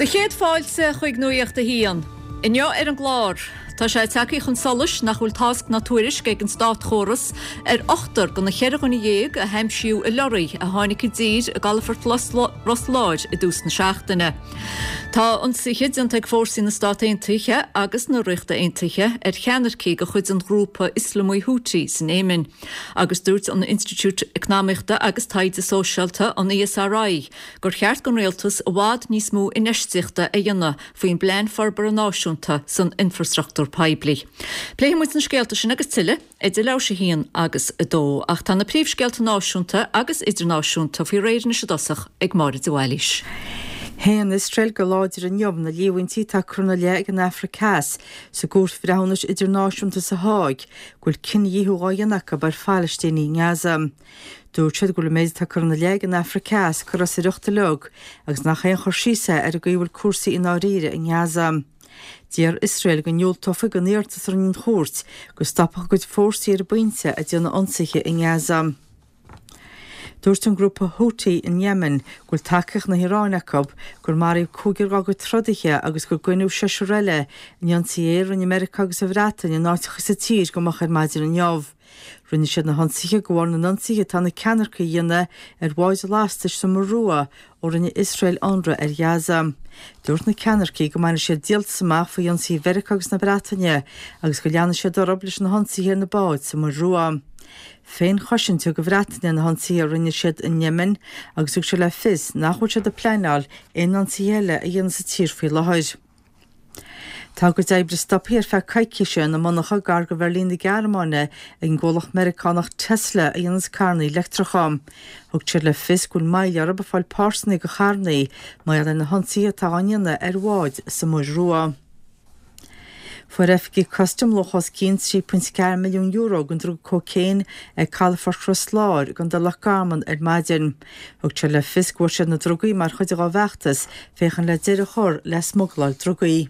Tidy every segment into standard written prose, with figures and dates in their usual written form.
De chéad fáilte chuig nuíocht a hían. Inniu an glár. Tá sé teí chun solis nach bhfuil tasc na tuairis gag an stát choras 8 go na cheir chuna dhéag a heimsiú i loraí a tháinig dír a galafart Rosláid i dús na seachtaine. Tá an sichiid an teag fórsaí na stát aontaithe agus na riachta aontaithe cheanarcí go chuid an grúpa Islamú Hútaí san Éimeann. Agus dúirt an Institút Economiachta agus Taide Sóisialta an ESRI gur cheart gon réaltas a bhád níos mó in eisteachta a dhéanamh faoin blean farbar an náisiúnta san infrastruchtúr Paibli. Pléim muid na scéalta sin agus tuile, idir leir sé híon agus a dó, ach tá na príomhscéalta náisiúnta agus idirnáisiúnta faoi réidir na dosach ag máir Uailis. Héan Israel go láidir an jobn na líhaintí tá crunna le ag an Africás sa gúr firehannas idirnáisiúnta sa Háig, gúil cin díthú gáianacha bar Palestíní Gaza. Dúirtead go méid tá crunna le ag an Africás chu as iireachta log, agus nach chéan chorsísa ar a gcuhfuil cuasaí in áíre in Gaza. Díar Israel go neol tofa go néirtas ar an chóirt go stoppa go fórsaí ar bainte a dtíanana ionsaithe in Gaza. Dúirt an grúpa Hútaí in Yemen gur takeach na Híránachab gur maríomh cúgur go trodaithe agus gur gcuinú seisiúile in Ionsaí an America agus a bhreatain in áiticha sa tír go machar maidir an neamh. Rinne siad na hansaithe go bhhair na nonsaithe tá na ceannarcha dhéanana ar bháid lástais sa marrua ó rinne Israel anra ar Gaza. Dúirt na ceannarcaí go maina siad díalt samach fa Ionsaí Mheireachta agus na Breataine agus go leanna siad orab leis na hansaithe na báid sa marrua. Féin choisiintú go bhreataine na hansaí a rinne siad in Yemen agus ug se le fis nachhuiil siad a pleanáil in ansaíile a dhéana sa tír faoi láthir. Tá go d'oibre stoppaí ar feadh caiiciise na manacha gar go bhar lína Gearmáine ag an ggólach Americánach Tesla a dhéanas carnaí leictracham. Thug siad le fis gúil maiid arab a fáil pásanna go charnaí maiad na hansaí atá aine ar bháid sa muirrua. Fuair efigi custom lochas 3.4 milliún euro gon drug cocéin ag Calafort Rosláir gon de Lochgarman ar maidin. Thug siad le fis gúir siad na drugaí mar chuide á bheachtas féchan le deireadh chur le smugláil drugaí.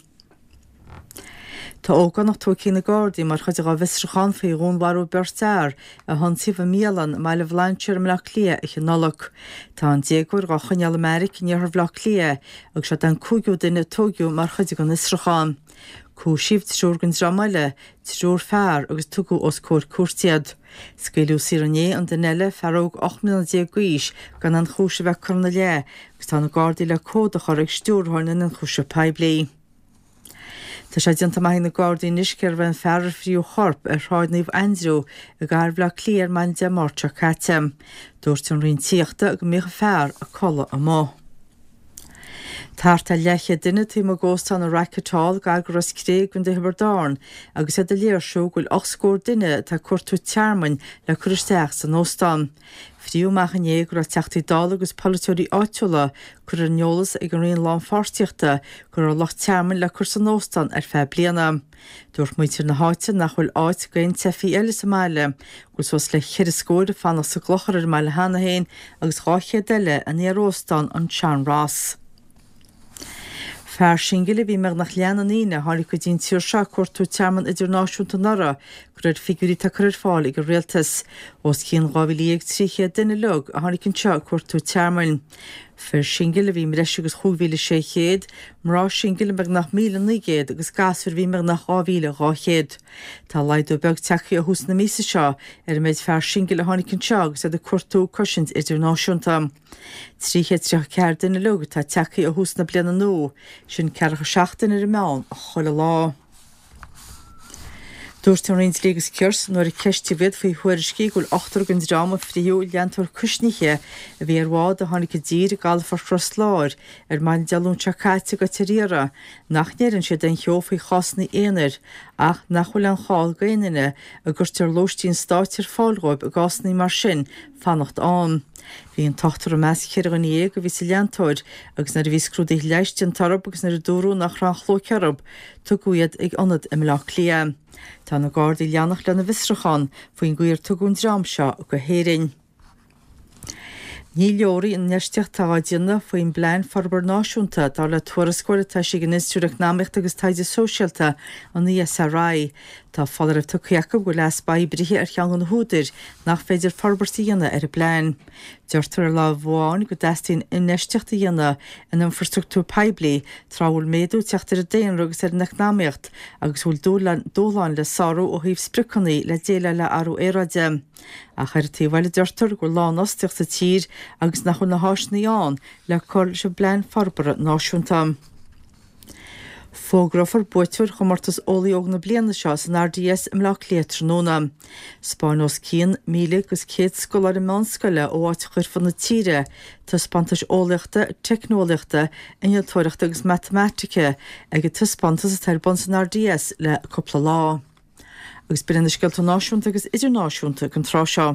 Tá ógan nach tócí na Gardaí mar chuide á visrachan faoi rónharú bertear a hansaí mílan meile bhláintear mleach lia i chinolach. Tá an déagúir ga chuineal Americ níor bhlach lia agus se an cúgiú duine tógiú mar chuide go nisrachan. Cú sibh trúr gan dramaile, trúr fearr agus tugu os cóir cuairtiad. Scailú Sirané an denile fearóg 8 milliún díagúis gan an chúise bheith chuna le, agus tá na Gardaí le códa chur ag stúrthorn in an chúise Paibli. Tá sé dianta mai na Gardaí nisceir bheith an fearr fríú chorp ar ráidnaomh Andrew a garbhlach líar man de mórte caite. Dúirt an rion tíochta go mécha fearr a colla a má. Táirta leiche duine tí má gósta na racatáil gagur as cré gon de Hiberdáin agus a de léirsú gúil 8 scór duine tá cuirtú tearmain le chuiristeach san nóstan. Fríúmachchan gur a teachtaí dála agus polúirí áitiúla chur an neolalas ag an rion lán fáirtíochta gur a loch tearmain le chur san nóstan ar fe bliana. Dúirt muintir na háite nach bhfuil áit gaon tefií eile sa meile, gur sos le chiir scóir a fanna sa glochar ar meile hena héin agus gáché deile a níróstan an Sean Ross. Fear singile bhí meag nach leanana íine tháinig go dtíon tíir se cuirtú tearman idirnáisiúnta nara gur ar figurí tá chuir fáil ag réaltas os cían gábhílíag tríché duine lug a tháinig an seo cuirtú tearmain. Fear singile bhí reis agus 5,600, mrá singile meag nach 1,900 agus gasfir bhí meag nach 8,200. Tá leidú beag techaí a hús na mísa seo ar méid fear singile tháinig an seo agus a cuirtú cosint idirnáisiúnta. Tríché ceir duine lug tá techaí a hús na bliana nó sin cearcha seachtain ar meán a chola lá. Dúirt an réons légus cirs nuair a ceistí bhid faoi thuairiscí gúil 8 gan drama fríú leantar cusnithe a bhí ar bhád a tháinig go dír Galafort Rosláir ar main dealúnte caite go tííra nach néann siad an cheo faoi chasna éanair ach nachhfuil an cháil gaaine a gurtar lóistíon stáitir fáilróib a gásnaí mar sin fannacht an. Bhí an tochttar a meas chéir an éag go bhí sa leantóid agus nar a bhí scrúdaí leistíon tarab agus nar a dúrú nach ran chló cearab tuguiad ag anad im leach lia. Tá na Gardaí leannach lena visrachan faoin gcuir tugún drám seo go héireann. Ní leorí in neisteach táideanna faoin blein farbar náisiúnta dá le tuarascóir tá sé gan Institút Economiachta agus Taide Sóisialta an ESRI. Tá fallrah tuceacha go leas baibrithe ar cheangan na húidir nach féidir farbartaí dhéanana ar a bléin. Deirtar lá bháin go deistín ineisteachta dhéanana in infrastruktúr peblií trábhfuil méadú teachtar a déan rugus ar nachnáíocht agus bhfuil dóláin le sarú ó híomh spricannaí le déile le arú éráide. A chuirtí bhile deirtar go lánas teachta tír agus nach chun na háisnaíán le chuil se bléin farbara náisiúnta. Fógrafar buitúr chumartas ólaíog na bliana seo san RDS im lech léitr nóna. Spáinós cían 1,100 scolar in máscoile ó áit chuir fan na tíre, tá spantas ólaachta, technólaachta, innealtóireachta agus matematica ag tuspántas a teilbun san RDS le coppla lá. Agus bíonn na scialta náisiúnta agus idirnáisiúnta chun trá seo.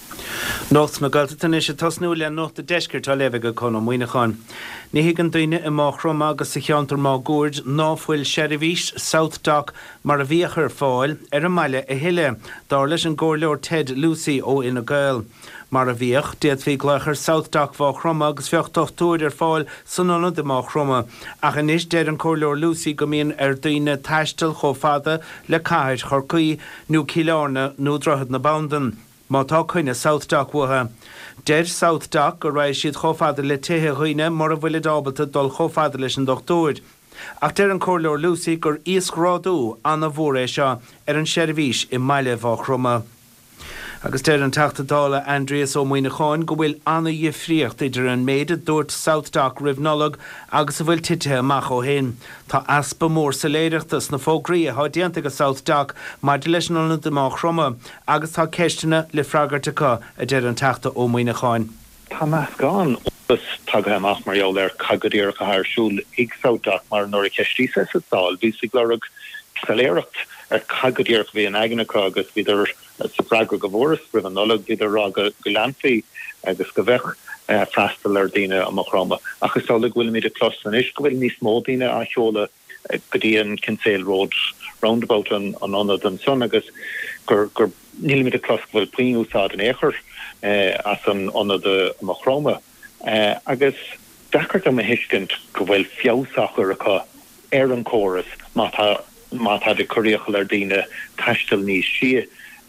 Nócht na galtain is tasnú le nócht a deisceir tá lefaige chun am muoineáin. Ní higann daoine i máchrom agus sa cheantar má gúird náfuil Sherivís South Dock mar a bhíochar fáil ar an mile a hiile dar leis an gcomhleor Ted Lucy ó ina gail. Mar a bhíoch déad fhí gluchar South Dock bháchroma agus feochtúir ar fáil sanna de máchroma ach inis déad an cóirleor Lucy go míon ar daoine taistil chomhfada le caiid chorcaí nó cileárna nó drochad na bandan. Má tá chuine South Dock watha. Deir South Dock go raibh siad chomhfada le tuthe chuoine mar a bhfuil dábalta dul chomhfada leis an dochtúir. Ach deir an cóirleor Lucy gur íoscrádú anna bhór é seo ar an Sherivís i mile bháchroma. Agus deir an tachtadála Andreas ó Muoineáin go bhfuil anna dhifríocht idir an méide dúirt South Dock ribhnolog agus a bhfuil tithe amach ó hain. Tá aspa mór sa léireachtas na fógraí a hádianta go South Dock mar de leis an de máchroma agus tá ceistena le freigartacha a deir an tachta ó Muoineáin. Tá meas gáin ógus tag amach mar eol ar cagadir go thairsúil ag South Dock mar nóir ceistí sa sáil bhí sig lerug sa léireacht ar cagadir go bhí an aignecha agus bhíidir sa fragra go bhóras rih an nolog bhíidir rá go leanfaí agus go bheith freistal ar daine amachrama. Agus sála bhfuil míad a clos san is go bhfuil níos mó daine a cheola go dtí an Kinsale Road roundabout an anad an son agus gur níl míad a clos go bhfuil puin úsáid an éair as an anad amachrama. Agus dachart am a hiiscint go bhfuil fiosachar acha ar an córas má tá de choíochal ar daine taistil níos si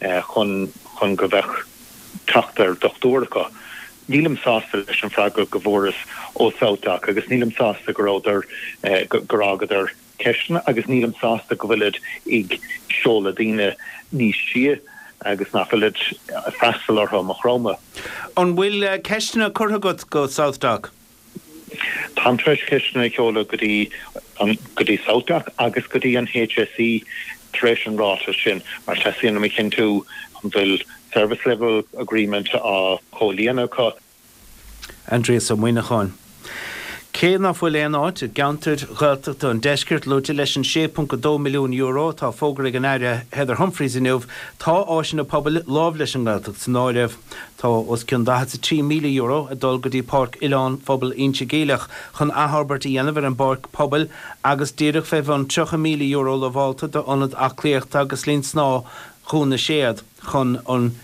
chun go bheith tachtar dochtúracha. Nílim sásta leis an freagra go bhóras ó South Dock agus nílim sásta gur agad ar ceistena agus nílim sásta go bhfuilid ag seola daine níos si agus nach bhfuilid freistal ortha amachroma. An bhfuil ceistena curtha go South Dock? Tá treis ceistena cheola go dtí South Dock agus go dtí an HSE treis an ráta sin mar te sin am cin tú an bhfuil service level agreement a cholíana cá. Andreas ó Muoineáin. Cé nach bhfuil éonáid gantar ghilteachta an deiscirt lúte leis an 6.2 milliún euro tá fógra an aire Heather Humphreys inniuh tá áisin na pobl lábh leis an ghilteacht san áireamh tá os cin 3 milliún euro a dul go dtí Parc Ileán phobal inse géalach chun aharbert i dhéanamh ar an barc pobl agus díreach feh an 3 milliún euro le bháilta do anad aclaíocht agus lín sná chúna séad chun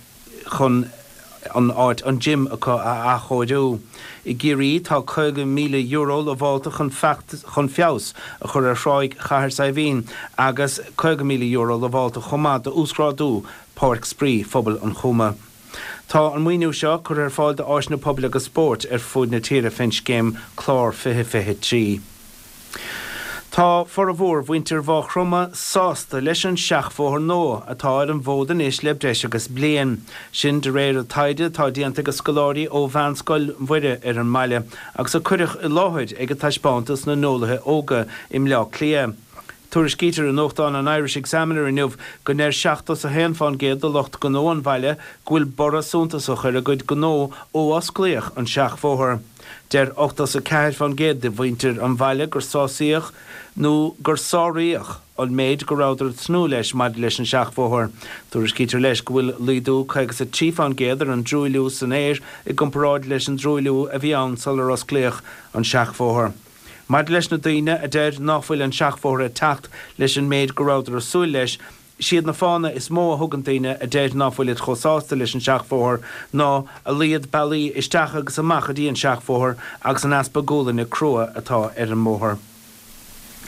an áit an gym a choidú. I géirí tá 2 milliún euro le bháilta chun fios a chur ar shráig chahar sa bhín agus 2 milliún euro le bháilta chumá de úscrádú Páirc Spree phobal an chuma. Tá an muoinú seo chur ar fáil de áisna pobl agus sport ar fud na tíre finch game chlár 2023. Tá for a bhór bhaintear bháchroma sásta leis an seachmhór nó atá ar an bhódan is le breis agus blian. Sin de réir a taide tá díanta go scoláirí ó bhanscoil mhuire ar an mile agus a chuireach i láthid ag a taispántas na nólathe óga im le clia. Tuair scítar an nóchtán an Irish Examiner inniuh go néir seachtas a héanfáin géad do locht go nó an bhaile gúil borasúntas a chuir a gcuid go nó ó osclaíoch an seachmhór. Der 8 van géad de bhaintear an bhaile gur sásaíoch nó gur sáíoch an méid go ráidir snú leis maid leis an seachmhór. Tuair scítar leis go bhfuil lídú chugus a tíf an géadar an drúiliú san éir i gomparáid leis an drúiliú a bhí ann sal ar osclaíoch an seachmhór. Maid leis na daoine a deir nachfuil an seachmhór a tacht leis an méid go ráidir a súil leis siad na fána is mó a thugan daoine a déad náfuil it chosásta leis an seachmhór ná a líad bailí isteach agus amach a dtíon seachmhór agus an aspa góla na crua atá ar an móthir.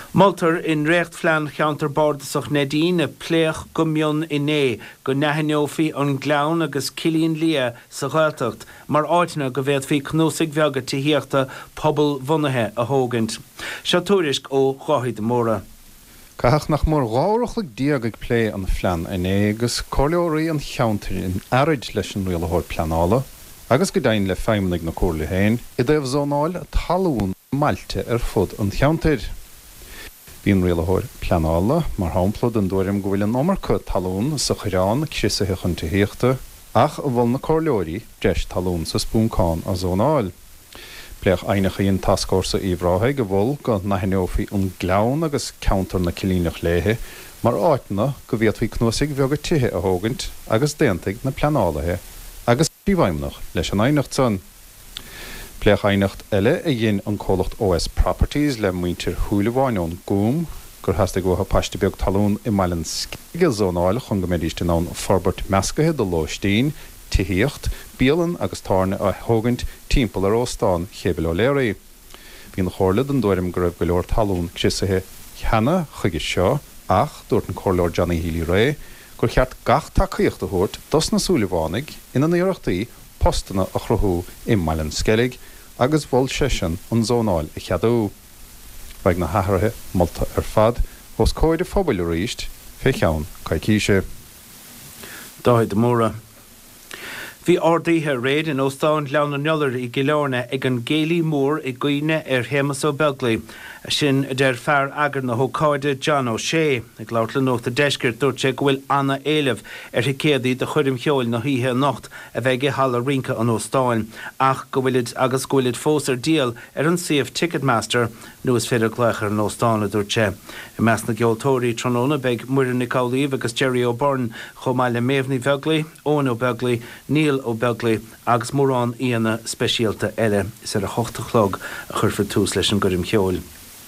Maltar in recht flan cheantar bordasach Nadine pléach gomionn iné go nehanneofi an glán agus cilíonn lia sa ghailteacht mar áitna go bhéad fhí cnúsigh bheaga tííochta pobl bhunaithe a thógant. Se túrisc ó Cháthaigh Móra. Caach nach mór gáireachlag díag ag plé an flean iné agus choleoirí an cheantar in arid leis an rialthóir pleanála, agus go dain le feimnig na cóirla héin, I dibh zónáil a talún mailte fud an cheantar. Bhíon rialthóir pleanála mar hámplad an dúirim go bhfuil an omarcha talún sa chorán chisithe chun tííochta ach a bhfuil na choirleoirí deis talún sa spúncáin a zónáil. Pléach ainicha íon tascórsa íomhráithe go bhfuil go nathneofaí an glán agus ceantar na cilínach léthe mar áitna go bhíad faoi cnúsigh bheaga tithe a thógant agus déantaigh na pleanálathe agus bíhaimnach leis an ainicht san. Pléach ainicht eile a dhéon an cólacht OS Properties le muintir thuúlaháinón gúm gur heasta go páiste beag talún I mailen sciige zónáil chun go méidiste ná Forbert Meascathe do Lóistín, tííocht, bíalan agus tarna a thógant timpeall ar óstáin chébil ó léirí. Bhíon chóirlad an dúirim go raibh go leor talún chisithe cheana chuige seo ach dúirt an chóirleoir Johnny Healy Ray gur cheart gach tacaíocht a thuirt dos na súlahánig ina éireachtaí postana a chruthú I mailen skellig agus bhil sesin an zónáil I cheadú. Beag na hathairthe molta fad, os cóide phobal a ríist, fé cheann caicíise. Dáid Móra. Bhí ordaíthe réad in óstáin leanna neallar I Gilorna ag an géalaí mór I gcuine Hémas ó Beaglaí, sin der fear agar na hócáide John O'Shea, ag láirla nóta deisceir dúirt sé go bhfuil Anna Éileh céadaí de chuirim cheoil na híthe nocht a bheith I hall rinca an óstáin, ach go bhfuilid agus go bhfuilid fósar díal an CF Ticketmaster nuas féidir gléachar an óstáin a dúirt sé. I meas na geoltóirí tróna beag Muireann Nicolaíomh agus Jerry O'Byrne chomh le Maimhní Beaglaí, Owen O'Beaglaí, Neil O'Beaglaí agus mórrán íana speisialta eile is ar a 8 chlog a chur tús leis an gurim cheoil.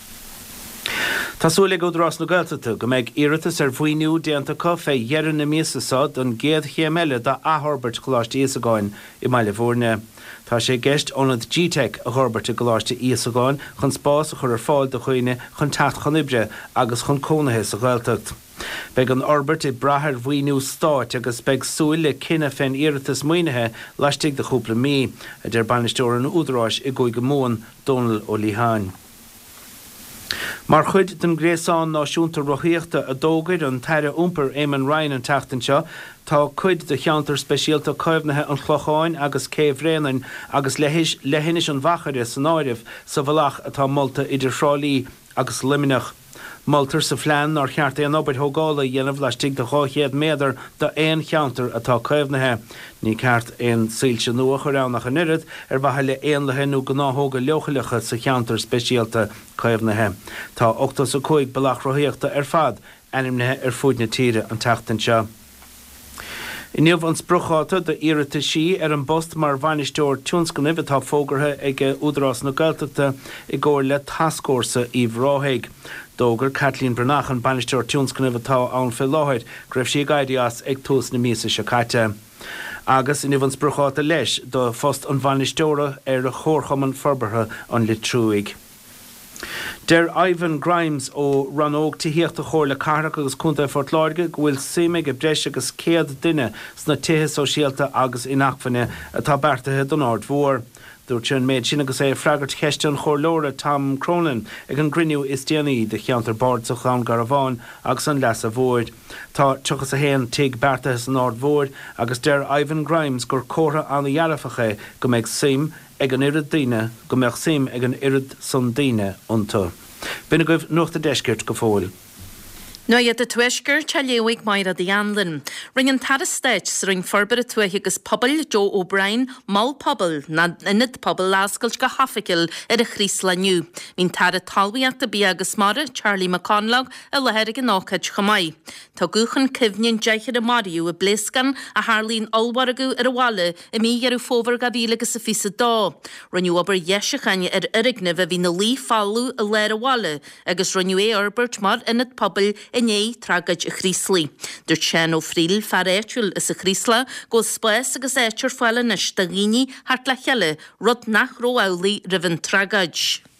Tásúla go drás na Gaeltachta go méid iiritas ar bhuiiniú déantacha fé dhearan na míasasá don géad chéimeile dá Herbert goláiste Íosagáin I Mbaile Mhórna. Tá sé gceist ónad G-Tech a Herbert goláiste Íosagáin chun spás a chur ar fáil do chuoine chun teacht chun ibre agus chun cónathe sa Gaeltacht. Beg an Orbert I brathir bhuiiniú stáit agus beg súil le cinenne féin iiritas muoinethe leistigh de chúpla mí a d banisteoir an údaráis I gcuig go móin Donal Ó Líháin. Mar chud den gréasán náisiúnta rothaíochta a dógaid an taire úmper Éamonn Ryan an teachtain seo, tá chud de cheantar speisialta coimhnathe an chlocháin agus céimhréanain agus lehinis an bhachaire san áirimh sa bhalach atá molta idir srálaí agus liminach. Maltar sa phlean ar cheart an obair thógála dhéanamh leistigh de 200 méadar do éon cheantar atá coimhnathe. Ní ceart éon sílte nua choránach an irid ar bhaithe le éonlathe nó go náthóga leochalacha sa cheantar speisialta coimhnathe. Tá 85 balach rothaíochta ar fad animnethe ar fúd na tíre an teachtain seo. I níomh an sprucháta de iirita sí ar an bost mar bhainisteoir túnscanibh atá fógartha ag údarás na Gaeltachta I gcóir le tascórsa íomhráithaigh. Dógur Kathleen Brenach an banisteoir túnscanibh atá ann fé láthid go raibh sí gaidias ag tús na míosa se caite. Agus in níomh an sprucháta leis do fost an bhainisteoire ar a chórchaman forbartha an litrúig. Der Ivan Grimes ó ranóg tííochtta chóir le carach agus cúnta Fort Láirge go bhfuil simig a breis agus céad duine sna tithe sosialta agus inachfanne atá bertathe don Ard Mhór. Dúirt sin méid sin agus é freagart cheiste an chomhlóra Tom Cronin ag an grinniú is déanaí de cheantar bord sa chán Garabháin agus an leas a bhóid. Tá tuchas a héan tiag bertathe san Ard Mhór agus der Ivan Grimes gur córa an dhearfacha go méid sim ag an irid daine go meach sim ag an irid san daine iontu. Bina goibh nuachta deiscirt go fóil. No iad a tuisgur te leoigh mair a dhéanlan. Ring an tar stéit sa ring forbar a tuaith agus pobl Joe O'Brien, mal pobl na inid pobl láscailt go haficil ar a chrís leniu. Mín tar a talbíachta bí agus mara Charlie McConlough a lehéir an ácaid chomai. Tá gúchan cifnion deichir a mariú a bléscan a Harlín olwaragú ar a wale I mí ar fóver gadíle agus a fisa dá. Rinniu aber jeisichanne ar irigneh a bhí na lí fallú a leir a wale agus rinniu Herbert mar inid pobl Iné tragaid a chríslí. Dúirt Sean O'Friel fear éitiúil is a chrísla go spéis agus éitir foiile na stagíní hart le cheile rud nach róálaí rivan tragaid.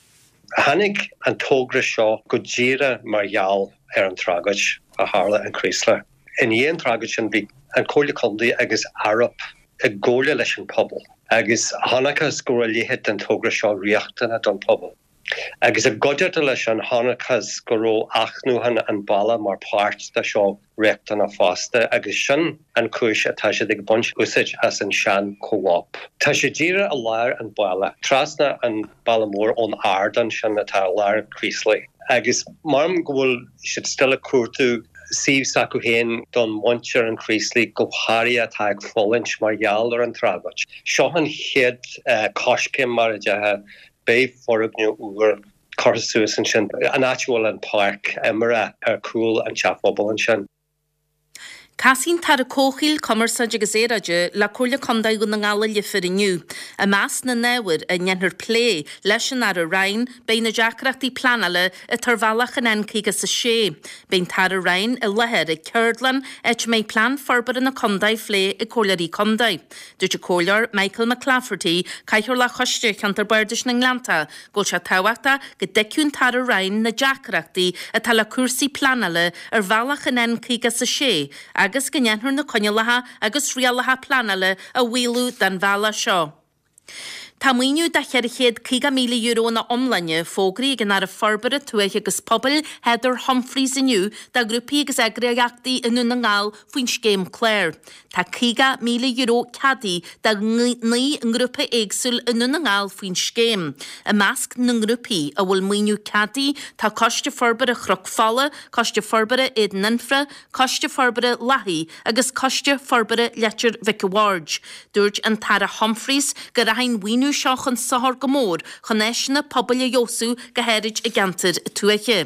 Hannig an tógra seo go ddíra margheall an tragad a Harla an Chrysler. In éon tragad sin bhí an cóla condaí agus Arab a ggóla leis an pobl. Agus Hanachas go léhead an tógra seo riachtainna don pobl. Agus a godiad leis an Hanachas go ró achnúhan an balla mar páirt da seo riachtainna fásta agus sin an cúis atá sé ag bunch úsid as an sean co-op. Tá sé díra a láir an balla. Trasna an ballamór ón ardan sin atá láir Chrysler. Agus marm gohfuil siad still a cuatú Sif Sakuhen don Muncher and Chrysler go hári atá ag fólinch margheall ar an tragad. Seo an head coscin mar a bé forugniú uair Corsuas an sin an actual an park emara ar cool an chapmobile an sin. Casín tar a cóchiil commersa agus éraide le cóla condaid go na ngala lifir iniu. A más na newid a njenhir plé leis an ar a rain bein na jacrachtaí planala a tarvalach an encagus a sé. Bein tar a rain a leher a Curdlan et mé plan forbar na condaid flé a cólarí condaid. Dúte cólar Michael McClafferty caiithor le chosteach an tarbairdis na Nglanta go se táhachta go decún tar a rain na jacrachtaí a tal a cuasaí planala ar bhealach an encagus a sé. Agus gynenhur na conolaha agus rialaha planala a wheelú dan bhela seo. Tá muoinú de cheirichéad €50,000 na omlanne fógraí gan ar a forbara tuaich agus pobl Heather Humphreys iniu da grúpi agus agreaachtaí inú na ngáil faoin scéim Clare. Tá €50,000 cadí da ní an grúpa éagsúil inú na ngáil faoin scéim. A measc na grúpi a bhfuil muoinú cadí tá coiste forbara chroch falla, coiste forbara éad ninfra, coiste forbara lahi agus coiste forbara letir Vic Ward. Dúirt an Tara Humphreys go rahain wínú seochan sahar gomór chonéisina pobl a Jósú go héirid a gantar tuaiche.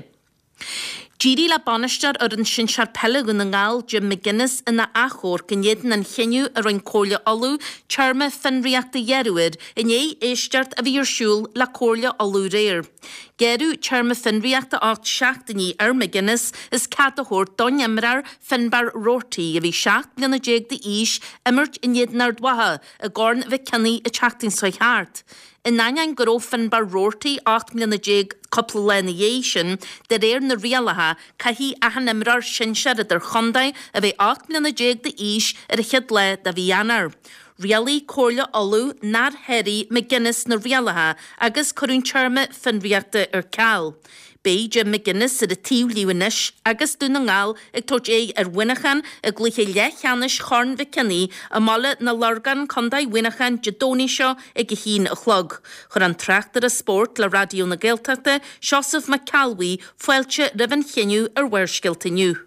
Díri le banistear ar an sin searpelle go na ngáil Jim McGuinness ina achór gnéan an chiniu ar an cóla olú charma finriachta dhearúir in éisteart a bhí arsúil le cóla olú réir. Gerú charma finriachta 8 seachtaní ar McGuinness is catathór don imrar finbar rortaí a bhí 7 bliana déag de ís imirt in éadnar dwatha a gárn bheith cinnaí a teachtain soich hart. In nain goró finbar rortaí 8 bliana déag couple lenation de réir na rialaha caihí ahan imrar sin sead ar chondaid a bheith 8 bliana déag de ís ar a chiad le da bhí anar. Rialaí cóla olú nar heri McGuinness na rialaha agus corún charma finriachta ar cael. Bé Jim McGuinness ar a tíw líwanis agus dún na ngáil ag tórt ar winachan a glúché lechanis chorn vicinní a mala na largan condaid winachan jadóní seo ag a hín a chlog. Chor an trachtar a sport le radio na Gaeltachta Joseph McCalwy foiilte rivan chiniu ar weirskiltiniu.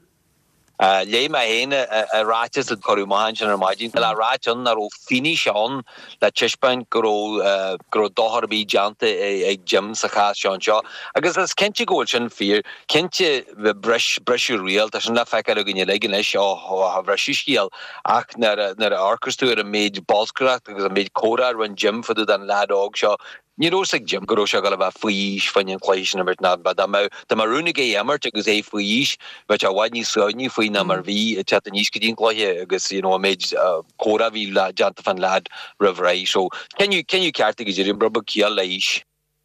Lei mai hén a ráis an choú mahan ar maidin le ráan ar ó finí seán le tiispain go doharbí deanta ag Jim sa cha seán seo. Agus as cinnte ggóil sin fír, cinnte breisiú rial tá sin le feicear a gine legin leis á breisiú scíal ach nar a orchestú ar a méid balscracht agus a méid córa ran Jim fadú an ládóg seo. Ní rósag Jim go se gal bh faoís fanin chléisisin amit ná ba Tá marúna é emmert agus é faoís bheit a bhaid ní soní faoin na mar bhí te a níos go dín chléithe agus méid córa bhí le deanta fan lad rahraí so ceniu ceartta go dtíidir braba cial leis.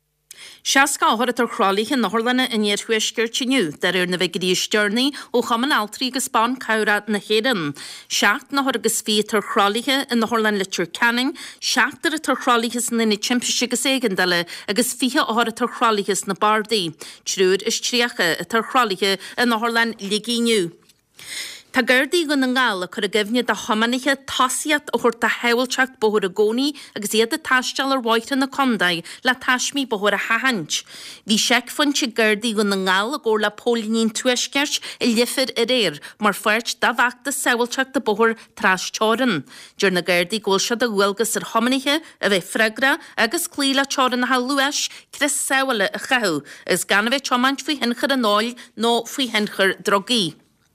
Seaca áhar tar chrálaithe nachorlanna in éarhuiisgurtiniu dar ar na bhegadí stearnaí ó chaman altrií agus bán cabhra na chéan. Seacht nachor agus fí tar chrálaithe in nachorlan litir canning, seachtar a tar chrálaithas na timpise agus éigandala agus fiche áhar tar chrálaithas na bardaí. Trúr is tríacha a tar chrálaithe in nachorlan ligíniu. Tá gurdaí go na ngála chur a gibhne de thomanaiche tasiat ó chuir de heilteach bothir a gcónaí agus iad a taisteal ar bhaite na condaid le taismí bothir a hahaint. Bhí seic funte gurdaí go na ngála ggóir le pólinín tuisceart i lifir a réir mar fuirt de bhachta saoilteach de bothir trásteáran. Dúir na gurdaí ggóil se de bhfuilgus ar thomanaiche a bheith freigra agus clí le teáran na luis cris saoile a chaú is gan a bheith tomaint faoi hinchar a náil nó faoi hinchar drogaí.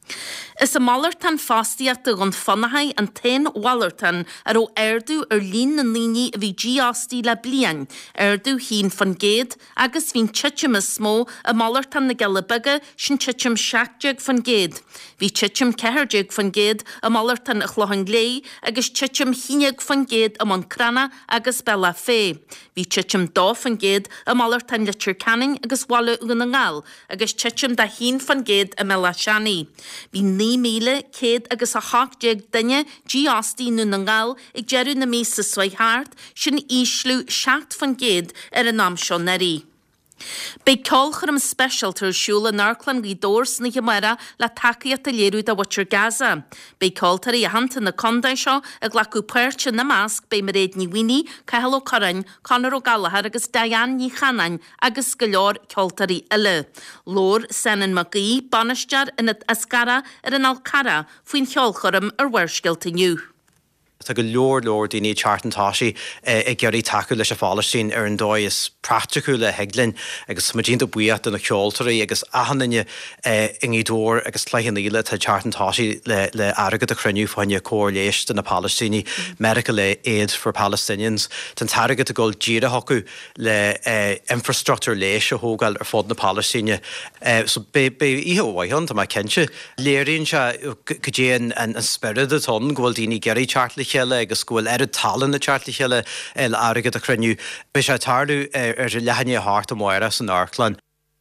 Is a Mallertan fastiíachta gon fannahaid an 10 Wallertan ó airdú lín na líní a bhí GST le blian, airdú hín fan géad agus hín titim is smó a Mallertan na Gelabige sin titim 60 fan géad. Bhí titim 40 fan géad a Mallertan a chlohan lé agus titim 1 fan géad am an Crana agus Bella Fé. Bhí titim 2 fan géad a Mallertan le Canning agus Wallu gan an ngal agus titim da 1 fan géad a Melashani. Bhí 9,000 agus a 80 dunne GST nú na ngal ag jeru na mísa Swaihart sin íslú 7 fan géad an amseo narí. Bei colchar special tar siúla narclan gí dórs na Gemara le takeíocht a léirú da Watcher Gaza. Bei coltar í a hanta na condai seo a glacu puirte na masc bei maréad ní Winnie, Cahill O'Curran, Conor O'Gallagher agus Diane ní Chanain agus go leor coltarí ile. Lór Senan Magí banistear in at ascara an Alcara faoin cheolcharam wersgilta nniu. Tá go leor daoine chartantáisi ag geirí taú leis a fálastín an dóid is practicú le heglinn agus madínta buíocht an na ceoltarí agus ahananne ingídór agus leihanníile tá chartantáisi le agad a chruniú fáinne cóir léis na Palestíní Medical Aid for Palestinians tan targad a ggóil díra hocu le infrastructure léis a hógáil ar fód na Palestíne. So be ihe bhhaithán tá mai cinse léiríonn se go déan an spirid a ton ghfuil daoine geirí chartla chéile agus ghfuil talan na chartla chéile le agad a chruniú. Bei sé tarlú ar lehanne háart am Moira san Arklan.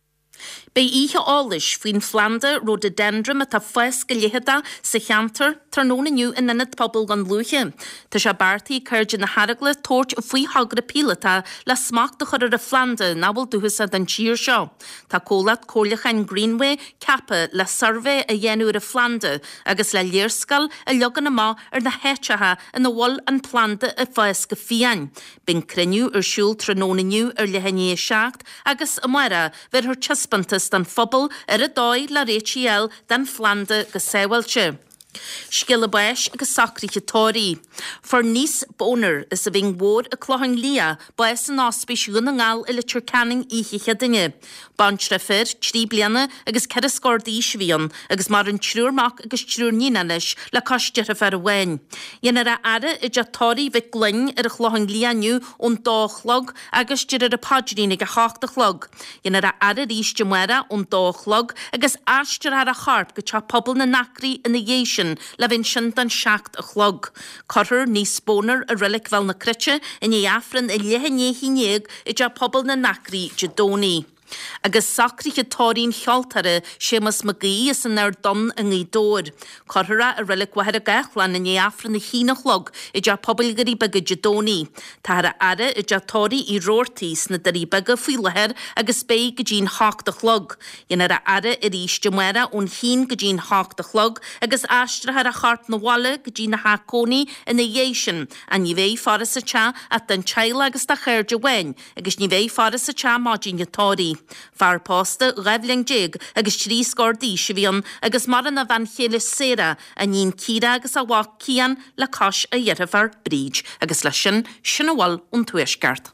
Bei ihe ális faoin Flanda rhododendron a tá fues go léhada sa cheantar tar nóna nniu in inad pobl gan luúthe. Tá sé bartaí chuirde na haragla tóirt faoi hagra pílata le smach de chur a Flanda nábal dúhas a den tíir seo. Tá cólat cólachain Greenway cappa le survey a dhéanú a Flanda agus le léirscal a legan na má ar na héitethe in na bhil an planta a fues go fiáin. Bin criniú ar siúl tar nóna nniu ar lehanné seacht agus a Moira ver her chuspantas dan phobal ar a dóid le réitiel dan Flanda go sehailte. Skille bais agus sacríte tóí. For níos bónar is a bhín mór a chlóhan lia bais an áspéis gúna ngáil i le Canning íchiche duine. Bantre fir, 3 bliana agus cead scórdí svíon agus mar an trúrmach agus trúr nína leis le costear a fer a bhain. Dhéanar a ara i de tóí bheith glyn ar a chlóhan lianiu ón dólog agus dyr ar a padrín go háachtalog. Dhéanar a ara rís de muera ón dólog agus astir ar a charp go te pobl na nacrí in na dhéisian le bhín sin den seacht a chlog. Corthir níos bónar a rilik fel na critse in é affran i lehanné hínéag i de pobl na nacrí de dóní. Agus sacríche tóín cheoltare sémas Magí is an ar don a ngí dór. Corthra a rilik wahar a gachlan in é affran na hínachlog i de pobl garí bega de dóní. Tá a ara i de tóí í rórtís na darí bega fui leher agus bé go dín háachtalog. Dhéanar a ara i rís de muera ón hín go dín háachtalog agus astrathar a charp na walla go dín na hácóní in na dhéisian a ní bhéh faras a te a den teile agus da chéir de wein agus ní bhéh faras a te má dín tóí. Far posta ghefling jig agus 3 scórdí sibhíon agus mar an a bhain chéile séra a níon círa agus a bhá cían le cos a dhéarfar bríd agus le sin bhil ón tuaisceart.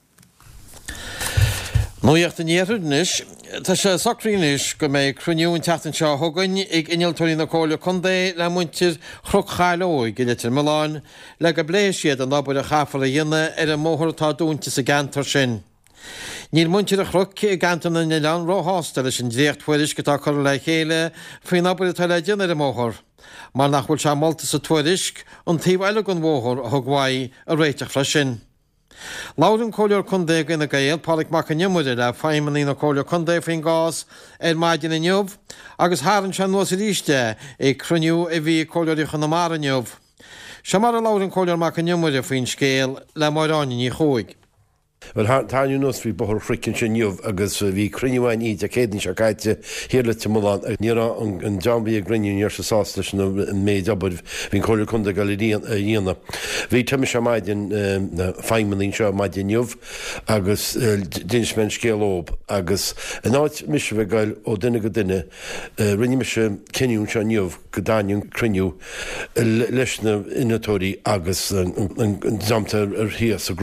Nóíocht an éarnis, tá sé sacrínis go méid cruniún teachtain seo thugain ag inaltóí na cóla chundé le muintir chruchailóig go litir Miláin le go bléis siad an nábud a chafar a dhéine ar an móthirtá dúnta sa gantar sin. Níl muintir a chruci a gantan na lean róhásta leis an dréocht fuiris go tá chu le chéile faoin nábud a le déine a móthir. Mar nach bhfuil se molta sa tuairisc an taobhile an mhóthir a thugháid a réiteach fre sin. Lárin cóleor chundé gine gael pálik mac an nimuide le feimmaní na cóleor chundé faoin gás ar maidin na neomh, agus háann se nuas a ríiste ag cruniú a bhí cóleoríocha na mar a neomh. Se mar a lárin cóleor mac an nimuide faoin scéal le mairánin í chuig. Well táú nos bhí bothir fricinn sin nniuh agus bhí cruniuáin iad a céann se caiite hiirla Miláin ag níra an Jambí a grinniún ar sa sás leis an méid abad hín choir chunda galíon a dhéana. Bhí tuimi se maidin na feimmanín seo maidin nniuh agus dinsmen scéalób agus an áit mis bheith gail ó duine go duine rinne me se cinún se nniuh go daún cruniú leis na inatóí agus an zamta ar hías a groch.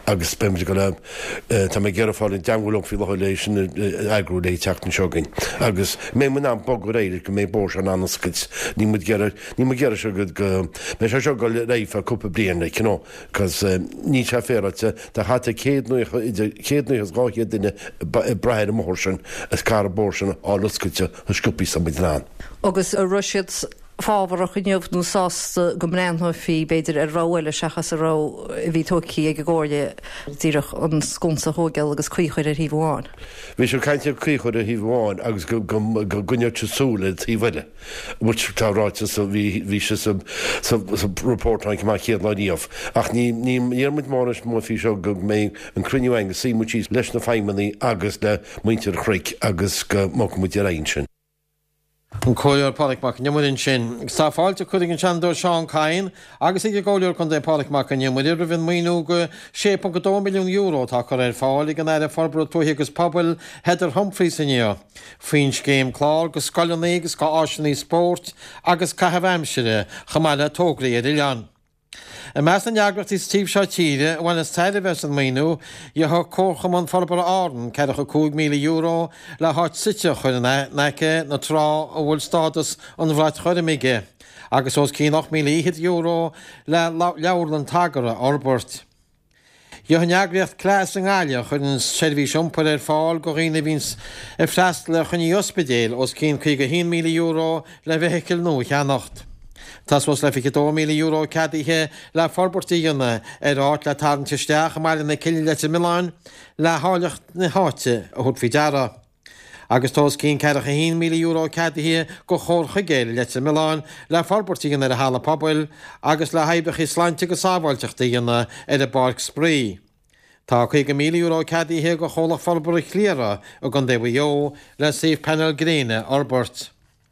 agus spemid go tá mé ggéar fáil deanghúlach fi leéis agrú é teachtan seogain. Agus mé man an bog réidir go mé bór an anascuid ní mu gear se go mé se seo go réif a cúpa blianana cinó, cos ní se féte de hat chéadnuchas gáché duine breir am mórsin as car bórsin álascuite a scopi sam midrán. Agus a Russiad fábharach gniuhnú sásta go mréanth fi beidir ar ráile sechas a rá bhí tóí ag ggóirle díireach an scúnsa hógeil agus chuichuir ar híháin. Bhí se caiinte chuichuir a híháin agus go gunneirte súla tíhile. Mu táráte bhí se reportáin má chéad leíomh. Ach níarmid máris mó fi seo go mé an cruniú agus sí mutí leis na feimmaní agus le muintear chric agus go mo mu réin sin. An cóir pálaach nemúinn sin. Tá fáilte chuig an seandó Seán Cain, agus ag gáir chun é pálaach an nemúir a bhín míú go 6.2 milliún euro tá chu ar fáil gan ar forbro túí agus poblbal Heather Humphreys inniu. Fins céim chlár go scoilnaí agus go áisinaí sport agus cahabhaimsire chamáile tógraí ar Ileán. A meas an neagrachtí Steve seo tíre bhain is teile bheits an míú i thu cócham an forbar ádan ceach a 2 milliún euro le háit site chuirna neice na trá a bhfuil stádas an bhráid chuirimiige, agus os cí 8 milliún euro le leabharlan tagara Orbert. Jo an neagracht clás an gáile chun sehí siúmpar ar fáil go riine víns a freist le chun í ospidéal os cín 1 milliún euro le bheithiciil nó cheannacht. Tás was le fi 2 milliún euro cadíthe le forbortííanna ar áit le tarntisteach mar na ciile le Milán le hálacht na háte a thud fi deara. Agus tós cín ceach 1 milliún euro cadíthe go chórcha géile le Milán le forbortíígan ar a hála poblbal agus le haibech is sláinte go sábhailteachtaíanna ar a Bark Spree. Tá 1 milliún euro cadíthe go chólach forbor chléara a gan déhjó le Safe Panel Gréine Orbert.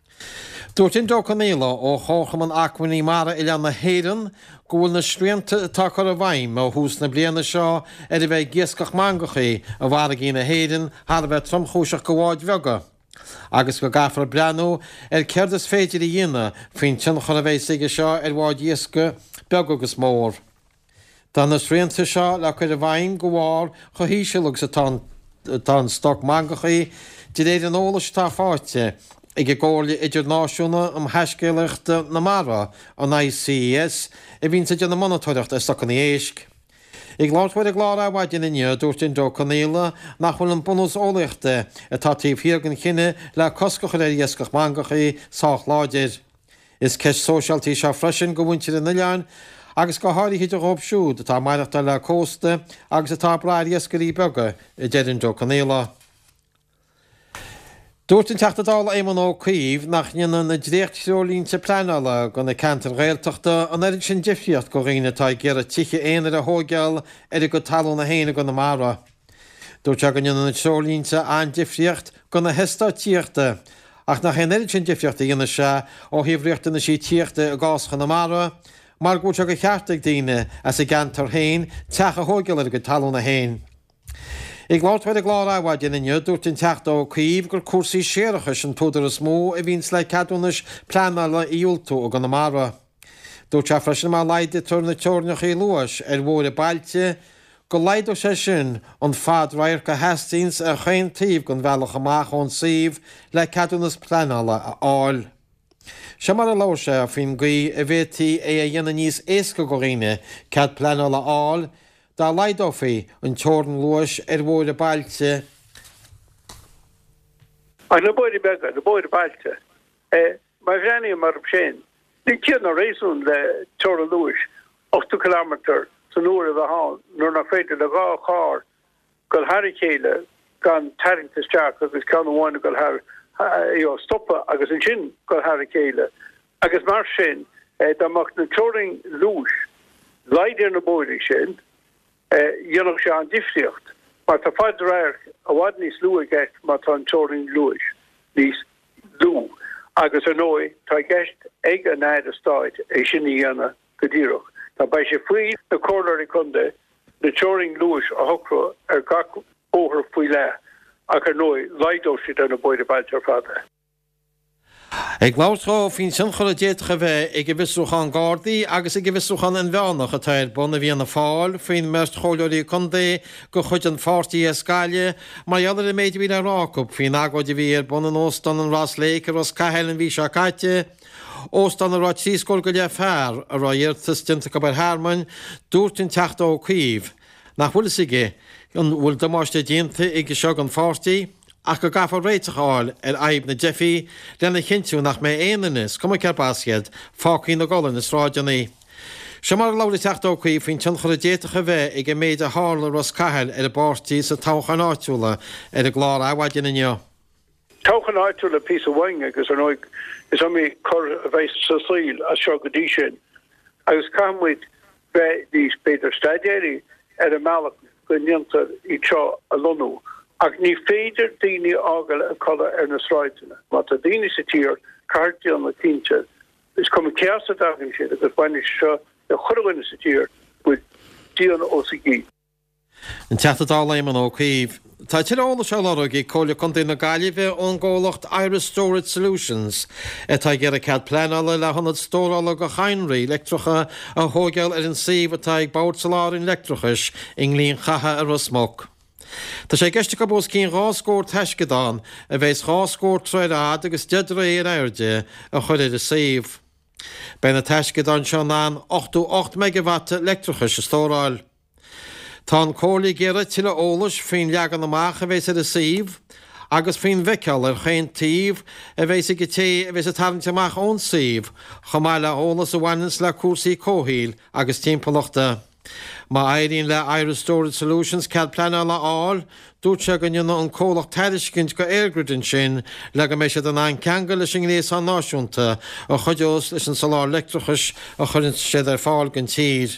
Dúirt in Docanéla ó chócham an acmhaí mara i leanna héan gúil na sríanta tá chu a bhaim ó hús na bliana seo ar a bheith giascach mangachaí a bhhar gí na héan har bheith tromchúiseach go bháid bhega. Agus go gafar breanú ar ceirdas féidir i dhéine faoin tin chu a bheith sige seo ar bháid giasca beg agus mór. Tá na sríanta seo le chuir a bhaim go bhhar chu híisilugus atá stoc mangachaí de réad an ólas tá fáte ag ggóirla idirnáisiúna am heiscéileachta na mara an ICS a bhín sa na monitorireacht is stocha na éisc. Ag láthfuir a glár bhaidin inne dúirt in Docanéla nach bhfuil an bunús ólaachta atá tíobhhiargan chinine le coscach ar dhéascach mangachaí sách láidir. Is ceis sóisialtaí seo freisin go bhaintear in Ileán agus go háirithe do róbsúd atá maireachta le cósta agus atá braid dhéascaí bega i d in Docanéla. Dúirt in teachtadála éman ó chuomh nach nneanna na dréchtseolínte pleála go na cantar réalteachta an airid sin difriocht go réinetá ggéar a tiche éanaar a thógeal ar go talú na héine go na mara. Dúirt go nneanna na seolínte an difriocht go na hestá tíochta ach nach chéan airid sin difriochta dhéana se ó híomhreaachta na sí tíochta a gáscha na mara, mar gúirt go cheartach daine as i gantar héin teach a thógeal ar go talú na héin. Ag láthfuir a glár áhaidin inne dúirt in teachta ó chuomh gur cuasaí séirechas an túdar is mó a bhíns le cadúnas pleanála íúltú a gan na mara. Dúirt se freisin má leide turna teornach í luas ar bhór a bailte go leidú sé sin an fad rair go Hastings a chaintíomh gon bhealach amach ón síomh le cadúnas pleanála a áil. Se mar a lá sé a fin gaí a bhétí é a dhéana níos éasca go riine cad pleanála áil dá leidófaí an teorn luas ar bhór a bailte. Na bóir bega, na bóir bailte. Má bhreaní mar sin. Ní cían a réisún le teorn luas 8 kilometer san nuair a bheán nuair nach féidir le gá chár go haricéile gan taringtasteach agus can bháinna go stoppa agus an sin go haricéile. Agus mar sin dáach na teoring luas leidir na bóirí sin dionach se an difriocht, mar tá fáid réir a bhhaid níos lua gceist mar tá an teoring luas níos lú. Agus an nói tá gceist ag an náid a stáid é sin dhéana go ddíireach. Tá bei sé faoi na cóir i chunde na teoring luas a thocra ar gach óthar faoi le ach ar nói leidó si an na bóide bailte ar fada. Ag láirá hín sin chola déitcha bheith ag go bhisúchan Gardaí agus ag go bhisúchan an bheannach a tair buna bhíonna fáil faoin meist choileirí chundé go chuid an fátaí a scaile, mar ealar a méid bhí arácup hín agóide bhí ar buna óstan an Rásléicar os caiheil an bhí se caite, óstan a ráid síscóil go le fearr a ráirtas dinta go bar Hermann dúirtin teachta ó cuomh. Nach bhfuil sige an bhfuil damáiste dénta ag go seog an fátaí, ach go gafar réiteáil ar aib na Jeffy lena chinú nach mé éananis cum cearbásiad fácií na golan is ráideannaí. Se mar láir teachta chuí faoin tunchar a déitecha bheith ag go méid a hála ros caiil ar a báirtíí sa táchan áitiúla ar a glár áhaidin inne. Táchan áitiúla pí a bhaing agus an óig is am mé chur a bheith sa síl a seo go dtí sin. Agus cammuid bheith dís Peter Stadéirí ar a meach go níontar í seo a lonú. Ag ní féidir daoine ágal a chola ar na sráidena. Má a daoine sa tír cartí an na tínte is cum ceasa dagan siad agus baine seo a chorhaine sa tír buid díana OCG. An teatadá léman ó cuomh. Tá tirála se leraí chola chun na gaiileh ón ggólacht Irish Storage Solutions tá gur a cead pleála le hannad stórála go chainraí leictrecha a thógeil ar an sih atá ag báirsalárin leictrechas in líon chatha a Rosmach. Tá sé geiste go bós cín ráscóir teiscedáin a bheits ráscóir treirád agus deidir éar airde a chuir a sih. Bena teiscedáin se ná 8 megawatt leictrechas a stóráil. Tá an cólaí géire tiile ólas faoin leagan amach a bheits a sih, agus faoin bheiceal ar chéin tíomh a bheits go té a bheits a taimteach ón sih, chomáile ólas a bhainins le cuasaí cóhíil agus timpachta. Má éiríonn le Irish Storage Solutions cead pleanna le áil, dúirt se gannne an cólach teiriscint go éirgridin sin le go mééis an an ceanga leis an léos an náisiúnta a chuideos leis an salár leictrechas a chuinn siad ar fáil gan tír.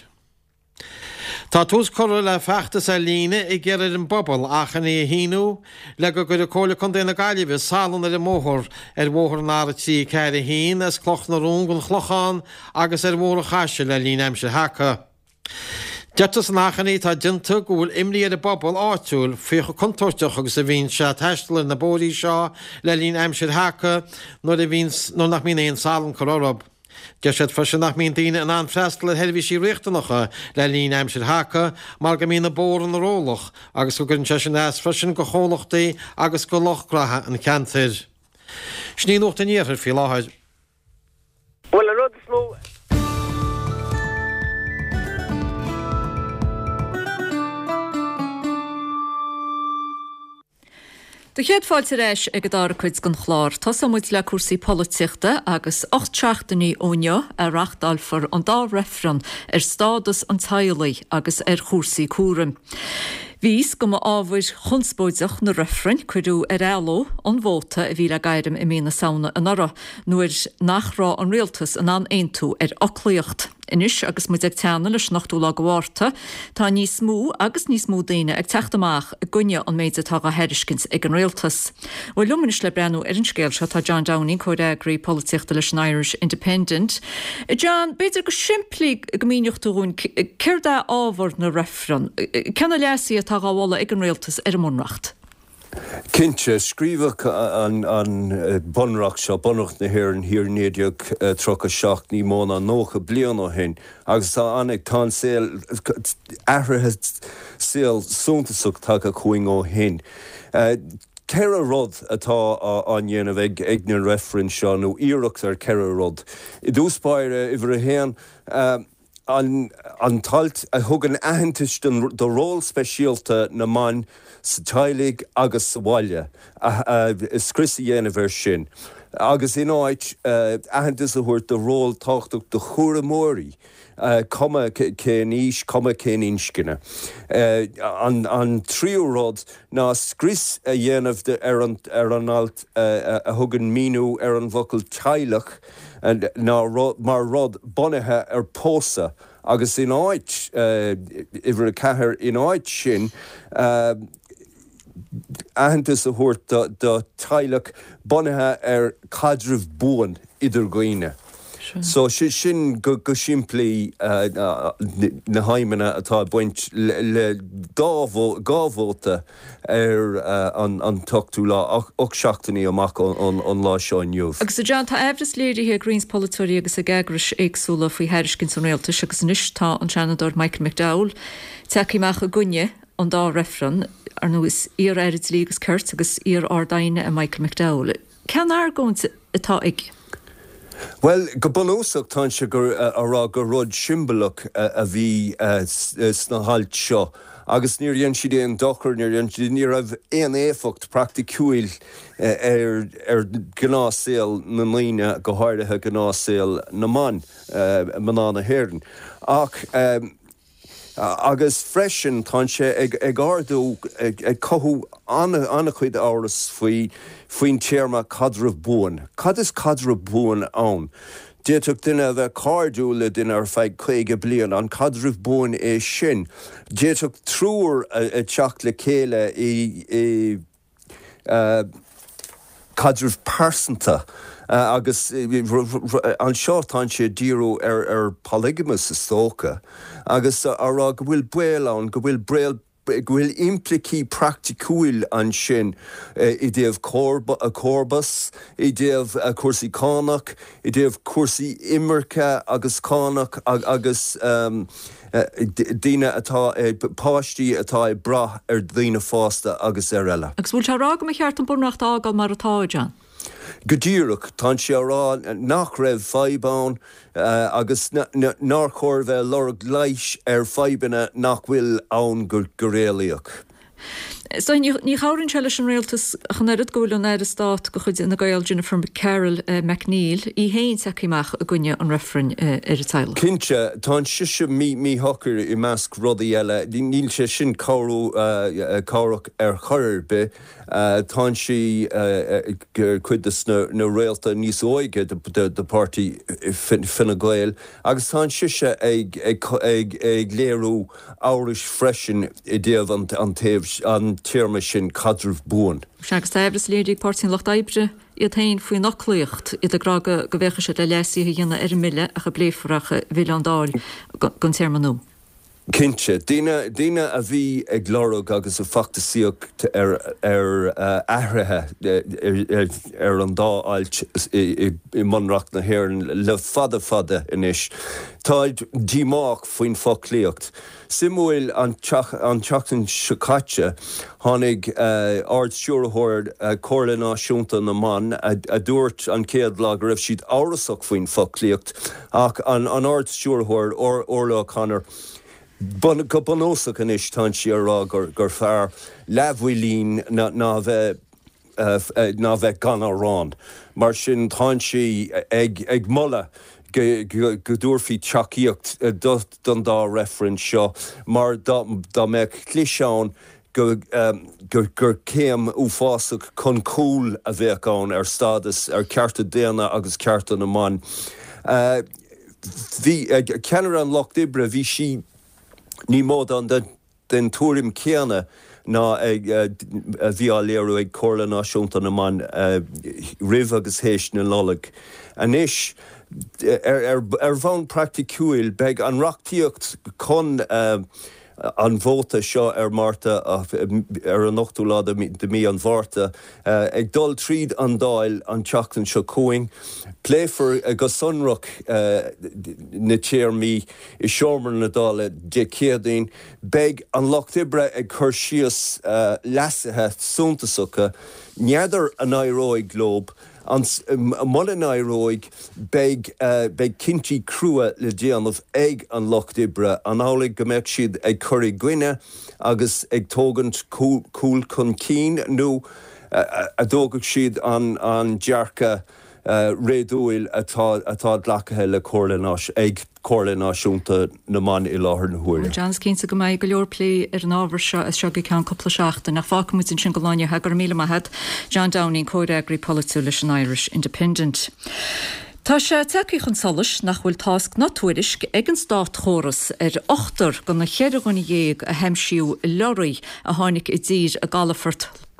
Tá tús choir le feachtas a líne i ggéir an bobbal achan í híú le go gur a cóla chun déna gaiileh salan ar móthir ar bhthir náratí ceir a hín as cloch na rún gon chlocháin agus ar mhór a chaise le lín aimse hacha. Detas nachchaní tá dinta go bhfuil imlí ar a bobbal áitiúil fiocha contorteach agus a bhín se teistal na bóí seo le lín aimsir hacha nó nach mín éon salan chorób. De sé fe nach mín daine an an freistal a helhí réchtanacha le lín aimsir hacha mar go mína bór an rólach agus go gunn se sin as freisin go chólachtaí agus go lochgrathe an ceantir. Sní nócht a níochar fi láhaid. Well a rud smó. De chéad fáilte éis ag dá chuid gon chláir, Tá muid le cuasaí políochta agus 8 óneo a reachtalfar an dá refran ar stádas an tailaí agus ar chósaí cuaram. Vís go ábhaid chunspóideach na refrain chuidú ar eó an bhóta a bhí le gaiirim i mína saona an ara, nuair nachrá an rialtas an an aonú ar oclaíocht. Inis agus mu ag teanna leis nachtú le gohharta, tá níos smú agus níos mú daine ag teachtamach a gunne an méide tá a heiriscins ag an réaltas. Bhfuil luminis le brenn ar an scéil se tá John Downing choideagraí políochta leis an Irish Independent. John, beidir go siimplí go míochtúún céir dá ábhar na refran. Cena lesaí atá gáhla ag an réaltas ar mnacht. Kinse scríbach an bunraach seo bunnacht na hir an hir néideag trocha seach ní móna nócha blian ó hin, agus tá annig tá séil ahrathe séil súntasach tá a chuing ó hin. Ceir a rud atá an dhéanamh ag na referen seo nó íireacht ar ceir a rud. I dúspáire ihar a héan an talt a thugan ahantais do ról speisialta na man sa tailig agus sa bhaile is crisi dhéanamh sin. Agus in áit ahantais a thuirt do ról táchtach do chóra mórí. Cuma cé níos, cuma cé níoscinne. An tríúrád ná scris a dhéanamh ar an alt a thugan míú ar an bhocail teilech mar rod bunathe ar pósa. Agus in áit, ifir a cethir in áit sin, ahantas a thuirt do teilech bunathe ar cadrih buan idir goine. So sin go siimplí na haimena atá buint le gáhóta an tochtú lá och seachtaí amach an lá seáin jomh. Agus a John tá efras léirí a Greens Polytóí agus a gegris éagsúla faoi heiriscin san réaltas agus nistá an Shanador Michael McDowell teachíach a gunne an dá refran ar nuas ar airid lígus Kurt agus ar ardaine a Michael McDowell. Cean argóint atá ig? Well, go bonúsach tá se gur ará go rud siimbalach a bhí sna halt seo. Agus níor dhéon siad éon dochar ní raibh éon éfacht practicúil gnásil na líine go háirithe gnásil na man manána héireann. Ach agus freisin tá sé ag ardú ag cothú anna chuid áras faoin téarma cadrah buan. Cad is cadrah buan ann? Déach duine bheith cardúla duine ar feid chuige blian an cadrah buan é sin. Déach trúr a teach le céile i cadrah persanta. Agus an seotáin sé díú ar polygamus is tóca. Agus ará go bhfuil buil ann, go bhfuil implicí practicúil an sin I déobh corbas, I déobh cuasaí cánach, I déobh cuasaí imirce agus cánach agus díine atá páistí atá brath ar dhaoine fásta agus ar eile. Agus bhfuil rá go cheart an burnacht ágal mar atá John. Godíireach tá sé rá nach raibh feibán agus ná chóir bheith lorg leis ar feibine nach bhfuil ann gur réalaíoch. So ní cháann se leis an réaltas chanéad gohfuil an éidir stát go chuid na gail Jennifer Carroll McNeil I héin saciach a gunne an referen ar a teil. Cinse tá siise mí hocar I measc rudaí eile, níl sé sin cárach ar choir be, tá si chuid na réalta níos óige de party Fine Gael, agus tá siise ag léirú áris freisin I déobh an téarma sin cadrah buan. Segus taibras léirí pártín Loch Daibre I tain faoi nachlaocht I gra go bhecha se de leí dhéanana ar mille a go bléifracha bhil an dáil gon téarmanú. Cinse, díine a bhí ag glórug agus a factasíocht ar ahrathe ar an dá ailt I manreacht na hhéireann le fada inis. Táid dímach faoin foclíocht. Simúil an teachtain sicáte tháinig ard siúrthóir cóirla náisiúnta na man a dúirt an céad lá go raibh siad árasach faoin foclíocht ach an ard siúrthóir orla Conor go bonósach an is tá si ará gur fear lehhuilín ná bheith gan árán. Mar sin tá si ag molla go dúrfií teachíocht don dá reference seo, mar dá meid cliseán gur céim fásach chun cúil a bheith ann ar stadas ar cearta déana agus cearta na man. Ceanar an Loch Dibre bhí si ní mód an den túrim céanna ná ag bhí á léirú ag cóirla náisiúnta na man rih agus héis na lolag. Anis bhain practicúil beag an reachtaíocht chun an bhóta seo ar Marta ar an nachtú lá de mí an bhharta ag dul tríd an dáil an teachtain seo cóing. Pléifar go sunrach na téarmí I seomar na dála de céadaín, beag an Loch Dibre ag chur síos leasathe súntasacha, neadar an airóig glob, an molla airóig beag cinnti crua le déanamh ag an Loch Dibre an álaigh go mbeadh siad ag chuir Gwine agus ag tógant cúil chun cín nó a dógadh siad an dearcha réadúil atá dlacathe le ag cóirla náisiúnta na man I láthair na huair. John cínsa go mbeidh go leor plé ar an ábhar seo is seo go ceann coppla seachta nach fácamid sin go láine ha gur míle maithad John Downey cóideagraí politú leis an Irish Independent. Tá sé teí chun solas nach bhfuil tasc nátuairisc ag an stát chóras ar 8 go na chéad gona dhéag a heimsiú loraí a tháinig I ddír a Galafort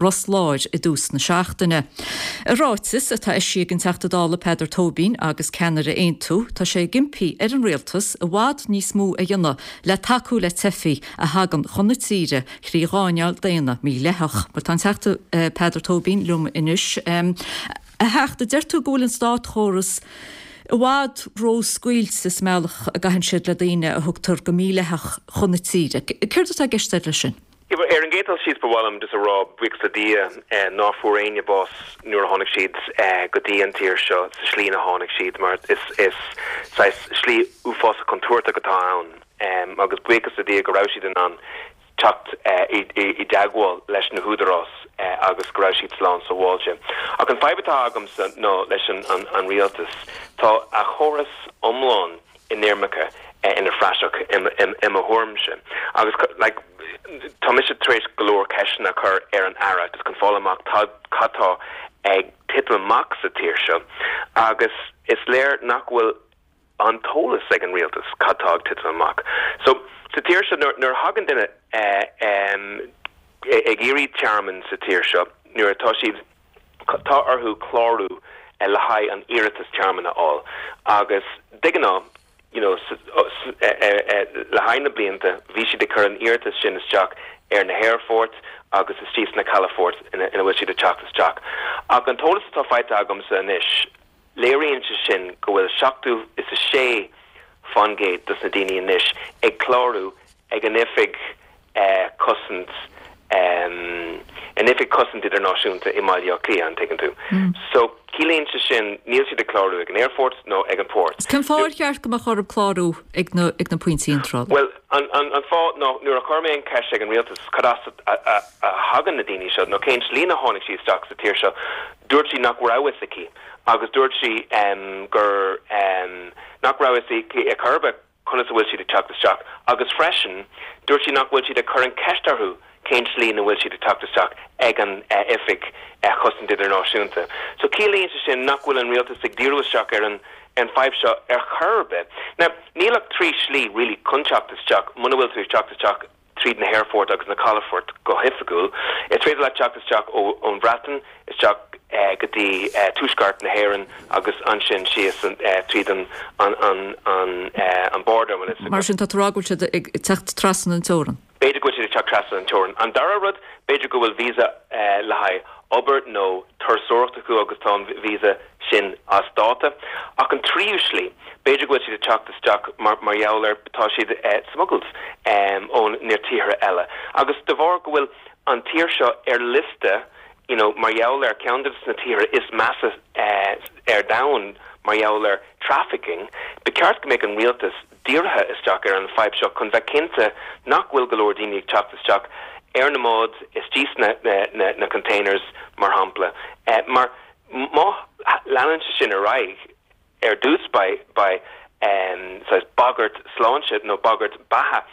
Rosláid I dús na seachtaine. A ráitis atá is siag an teachtadála Peadar Tóibín agus Ceanara Aontú tá sé gimpi an réaltas a bhád níos mú a dhéanana le taú le tefií a hagan chuna tíre chrí gáineal déana mí lethach. Mar tá teachta Peadar Tóibín lum inis. A heachta deirtú ggóil an stát chóras bhád rós scuilte smeach a gahann siad le daine a thugtar go mí lethach chuna tíre. Cúirtá tá gceiste lei sin? Er an gétal sheets bewalm dus a rob wix a dia ná furéine boss nuair honnig sheets godí an tír seo sa slína honnig sheet mar is sais slí ufos a contourta gotá an agus buchas a dia goraushi den an tucht I dagwal leis na húdaros agus goraushi slán sa walje. Ag an fibertá agams no leis an realtas tá a choras omlán in Nirmacha in a frasach im a hormse agus like Thomas trace galore kesna occur an ara just can follow mak kata ag title max a tirsha agus is lair nakwil an tola second realtas katag title mak so tirsha nur hagen dinne egiri charman sa tirsha nur toshi ta arhu chloru lahai an iritas charman all agus digna le haine blianta bhí si de chur an irtas sin is Jack na Hairfort agus is tíos na Calafort ina bhfuil si de Chachtas Jack. Ag an tólas tá feite agam sa inis, léiríonn se sin go bhfuil seachtú is a sé fangéid dus na daoine inis ag chlárú ag an ifig cosint an ifig cosint idirnáisiúnta imáilio clia an taken tú. So Kilíonn se sin níl si de chlárú ag an Airfort nó ag an port. Can fáir ceart go chorb chlárú ag na pointí intrad? Well, an fá no nuair a chorméon ceis ag an rialtas cadas a hagan na daoine seo nó céint lína tháinig sí isteach sa tíir seo dúirt sí nach ráhas aici agus dúirt sí gur nach ráhas aici a churbe chuna sa bhfuil si de teachtasteach agus freisin dúirt sí nach bhfuil si de chur an ceistarthú céint lína bhfuil si de teachtasteach ag an ifig chusint idirnáisiúnta. So cílíonn se sin nach bhfuil an rialtas ag díreasteach ar an five shot churbe. Now, nílach trí slí really conteachtasteach muna bhfuil tú teachtasteach tríd na Hairfort agus na Calafort go hifagúil. It's féidir le teachtasteach ón Bratton, is teach gotí túscart na Héireann agus an sin síos tríd an border. Mar sin tá rágúil se ag techt trasan an tóran. Beidir go si teach trasan an tóran. An dara rud, beidir go bhfuil vísa le haid obair nó tursúirteachú agus tá vísa sin as dáta. Ach an tríúslí, beidir go si de teachtasteach mar jouler tá siad smuggles ón níor tíre eile. Agus de bhar go bhfuil an tír seo liste, mar jouler counters na tíre is massa down mar jouler trafficking, beceart go méid an rialtas díortha isteach ar an five seo chun bheith cinnte nach bhfuil golóir daoine teachtasteach na mod is dís na containers mar hampla. Mar má leann sin a raig dús by says boggart sláinse nó boggart batha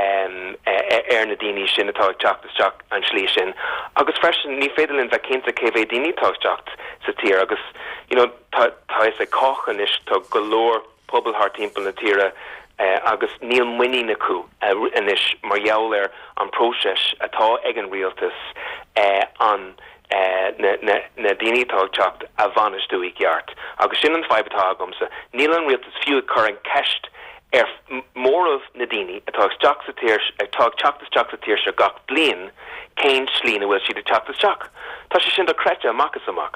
na daoine sin atá teachtasteach an slí sin. Agus freisin ní féidirlinn bheith cinnte cé bhéh daoine teachtacht sa tír agus tá is a cochan is tá golóir pobalthart timpeall na tíre agus níl muine na cú inis mar jouler an próses atá ag an rialtas an na daoine teacht a bhanis dúigh geart. Agus sin an fibertá agamsa, níl an rialtas fiú chur an ceist mór of na daoine atá teachtasteach sa tíir se gach blian céin slína bhfuil siad teachtasteach. Tá sé sin do creite amachchas amach.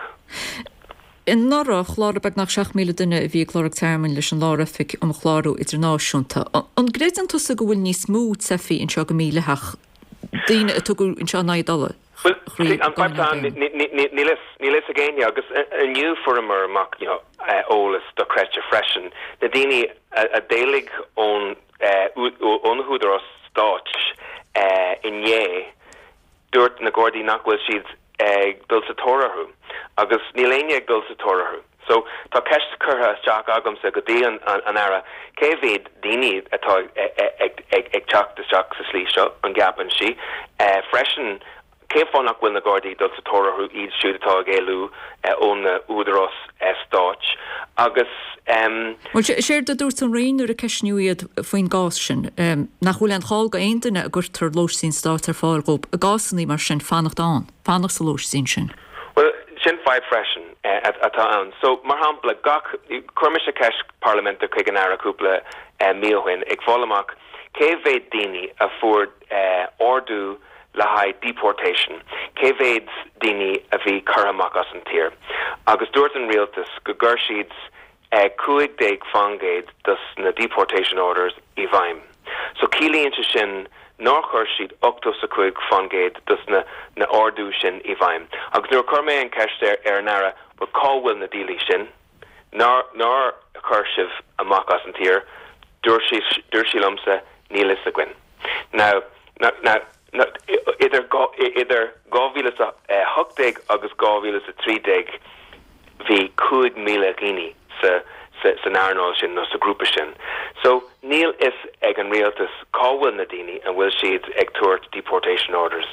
In nárach lárabeg nach 6 míle duine a bhí chlóraach termmin leis an lárafic am chlárú idirnáisiúnta. An gréan tusa go bhfuil níos smúd sefií in seo go míleach daine a tugu in seo naidala. Well, an fibertá nílis a géine agus aniu formar amach ólas do creite freisin. Na daoine a délig ón húdaros stáit inné dúirt na Gordaí nach bhfuil siad ag dul sa tórathú agus níléine ag dul sa tórathú. So tá ceist curtha isteach agamsa go dtí an ara cé bhéad daoine atá ag teachtasteach sa slí seo an gapan si freisin Cé fannach bhfuil na Gardaí dul sa tórathú iad siúd atá géú ón na údaras stáit agus séir de dúirt an réonú a ceisniúiad faoin gás sin nach bhfuil an cháil go aontaine a gur tar lós sin stát ar fáilgób a gásanní mar sin fannacht an fannach sa lós sin. Well sin five freisin atá an. So mar hapla gach chuirme a ceis parlamenta chuig an airúpla míohain ag fálamach cé bhéad daoine a fuair ordú le haid deportation. Cé bhéad daoine a bhí churamach as an tír. Agus dúirt an rialtas go gur siad 50 fangéid dus na deportation orders I bhaim. So cílíonn sin ná chuir siad 85 fangéid dus na ordú sin I bhaim. Agus nuair chuir mé an ceist ar nara bud cáhfuil na dílí sin, ná chuir sibh amach as an tír, dúir sí lomsa níl is a gin. Now idir gáhílas a 8 agus gáhílas a 3 hí 5 míle guine sa náirnáil sin nó sa grúpa sin. So níl is ag an rialtas cáhfuil na daoine an bhfuil siad ag tuairt deportation orders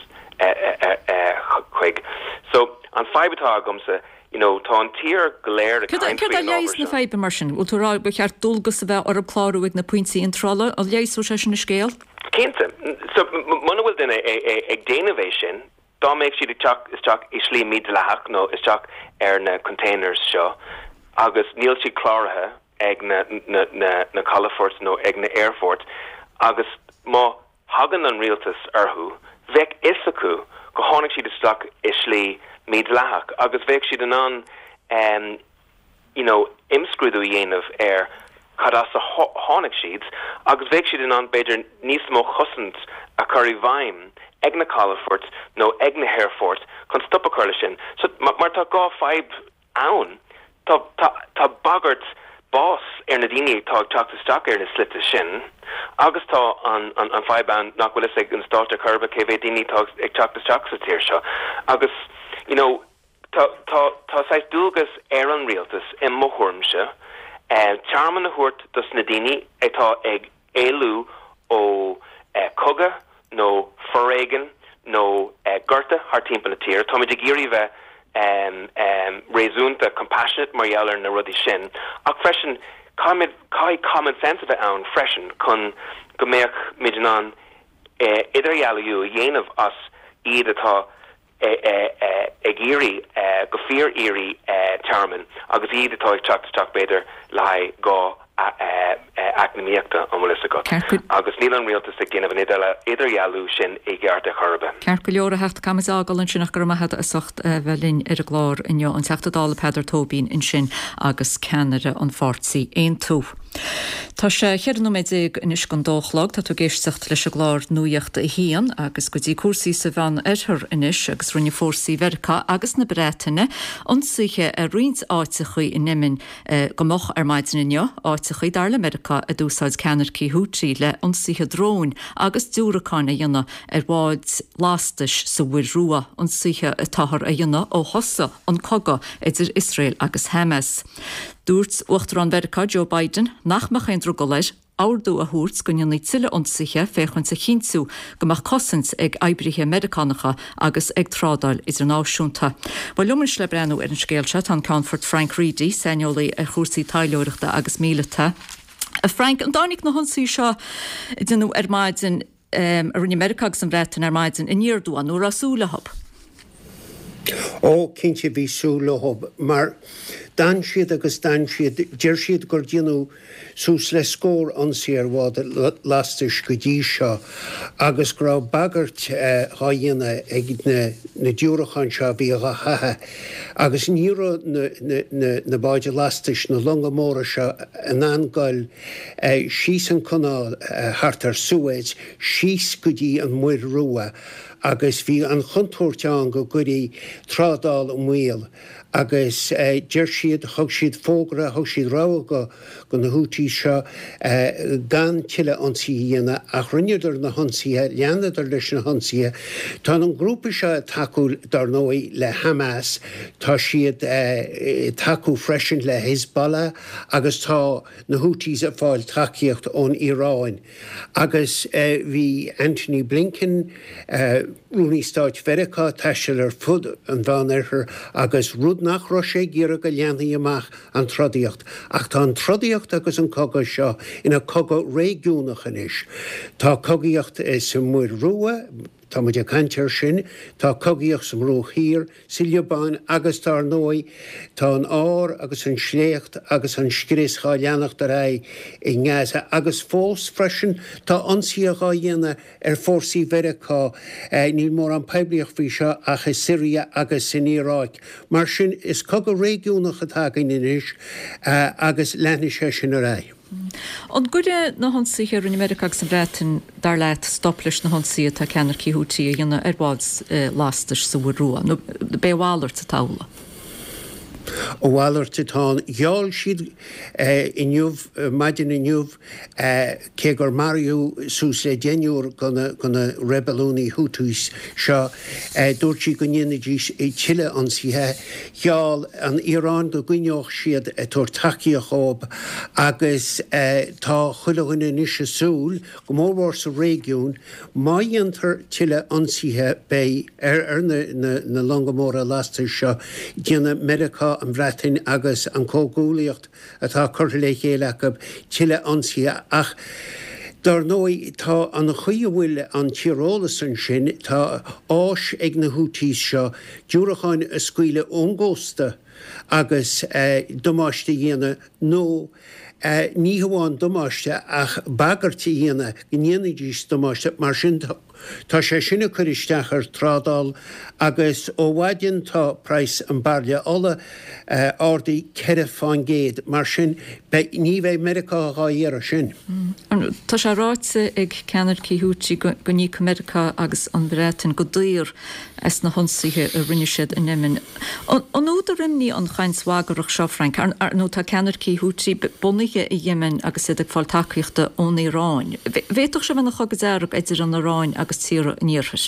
chuig. So an feibetá agamsa tá an tír goléir a Cud a léis na feibe mar sin, bhil túrá be cheart dulgus a bheith ar a pláúigh na pointí an trolla a léis ó sé sin na scéal? Cénta. So mana bhfuil duine ag déanamhééis sin, dá méid siad is teach I slí míad leach nó is teach ar na containers seo, agus níl siad chláirithe ag na Calafort nó ag na Airfort, agus má hagan an rialtas arthú, bheith is acu go tháinig siad is teach is slí míad leach, agus bheith siad an imscrúdú dhéanamh ar cad as a tháinig siad, agus bheith siad an beidir níos mó chusant a chuir I bhaim ag na Calafort nó ag na Airfort chun stoppa chuirla sin. So mar tá gá feib ann, tá bagart bás ar na daoine tá teachtasteach ar na slite sin, agus tá an feib ann nach bhfuil ag an státe curba cé bheith daoine tá ag teachtasteach sa tíir seo. Agus tá sais dúgus ar an rialtas I mthormse, tearman na thuirt dus na daoine atá ag éilú ó coga nó forréigen nó gurta haar timp na tír, tá muidir géirí bheith réúnta compassionate marhealar na rudí sin, ach freisin cai common sense bheith ann freisin chun go méach midin an idirhealaú dhéanamh as iad atá ag éirí go fear éirí tearman, agus iad atá ag teach beidir le gá acnamíochta an bhfuil go. Agus níl an rialtas ag déanamh an idirhealú sin I gceart a chorba. Ceart go leor a hecht camiságalann sin nach gur maithe a socht bhelinn ar a glár inneo an teachtadála Peidir Tóbín in sin agus Canada an Fortsaí 1-2. Tá sé cheanméid inis go dóchlag tá tú géistecht leis a glár nuíochta I hían agus go dtí cuasaí sa bhean arthar inis agus rinne fórsaí Vercha agus na Breataine ionsaithe a roinnt áitichaí I nimin go moch ar maidin inneo áitichaí dar le America a dúsáid ceanarcí hútrí le ionsaithe drón agus dúracána dhéanana ar bháid lástais sa bhuiir rua ionsaithe a tahar a dhéanana ó hosa an coga idir Israel agus Hamas. Dúirt uachtar an Vercha Joe Biden nach mar chéin drú go leis áardú a thuirt go nionnaí tuile ionsaithe féchhain sa chinsú go mar cosint ag eibrithe Americanacha agus ag trádáil idirnáisiúnta. Bhil lumas le brenn ar an scéalte an Countfort Frank Reedy, seniolaí a chósaí taileoireachta agus míleta. Frank, an dánig na honsaí seo denú ar maidin a rinne America agus an Breataine ar maidin in níordúan nó rasúlahab. Ó cinnte bhí súlahab, mar dan siad agus dan siad, deir siad gur dionú sús le scór ansaí ar bhád lastais go dtí seo, agus go raibh bagart dhéana ag na dúrachan seo bhí a chathe, agus níra na báide lastais na longamóra seo an angáil síos an canál thart ar Suez, síos go dtí an muir rua, agus bhí an chuntóirteán go gurí trádáil an mhuial, agus deir siad thug siad fógra thug siad rága go na hútaí seo gan tiile ansaí dhéana ach rinneúidir na honsíthe leanaidir leis na honsíthe. Tá an grúpa seo takeú dar nói le Hamas, tá siad takeú freisin le Hezbollah agus tá na hútaí a fáil takeíocht ón Iráin. Agus bhí Anthony Blinken rúnaí Stáit Mheiriceá taisteal ar fud an bhainarthar agus rud nach ro sé ggéire go leanaí amach an trodíocht. Ach tá an trodíocht agus an cogad seo ina cogad réigiúnach inis. Tá cogaíocht sa muir rua, tá muid a cantear sin, tá cogaíocht sa mró hir, Silliabáin agus tar nói, tá an ár agus an sléocht agus an scris chá leannacht a ra i ngáasa agus fós freisin tá ansaí a dhéana ar fórsaí Mheiriceá ní mór an pebliach bhí seo ach is Syria agus in Iráic. Mar sin is cogad réigiúnach atá inis agus leanna sé sin a ra. An goide na honsaí ar in America agus an bhreatain dar leit stoplis na honsaí tá ceannar cíútaí a dhéanana ar bhád lástais sa bhrúa. nó béháir sa tála. ó bhhailr tá gheall siad inniuh maidin inniuh cé gur Mariú sús le déúr gona rebelúnaí Hútúis seo dúirtí go nnéanadí tiile ansíthe gheall an Irán go gcuineoch siad tuair takeí a cháb agus tá chuilehanna níos súl go mórhhar sa régiún maiantar tiile ansíthe bé ar na longamóra lastar seo déanana Mheiriceá an bhreatain agus an cógúlaíocht atá chuirtha le chéile go tiile ansíthe ach dar nói tá an chuí bhfuil an tírólas an sin tá áis ag na hútaí seo dúracháin a scuile óngósta agus domáiste dhéana nó ní hamháin domáiste ach bagartí dhéana gnéanadís domáiste mar sin tá sé sinna chuiristeach ar trádal agus ó bhhaidin tá preis an barlia alla ádaí ceire fáin géad mar sin ní bheith Mheiriceá dhéar sin. Tá sé ráitsa ag ceannar cíútí go ní Mheiriceá agus an bhreatain go dtír as na honsaíthe a rinne siad in Yemen. An údar rinní an chainshhagarach seo Frank nó tá ceannar cíútí bunithe i Yemen agus iad ag fáil takeíochta ón Iráin. Bhéadach sé bhena chugus idir an Iráin agus tíra níorthas.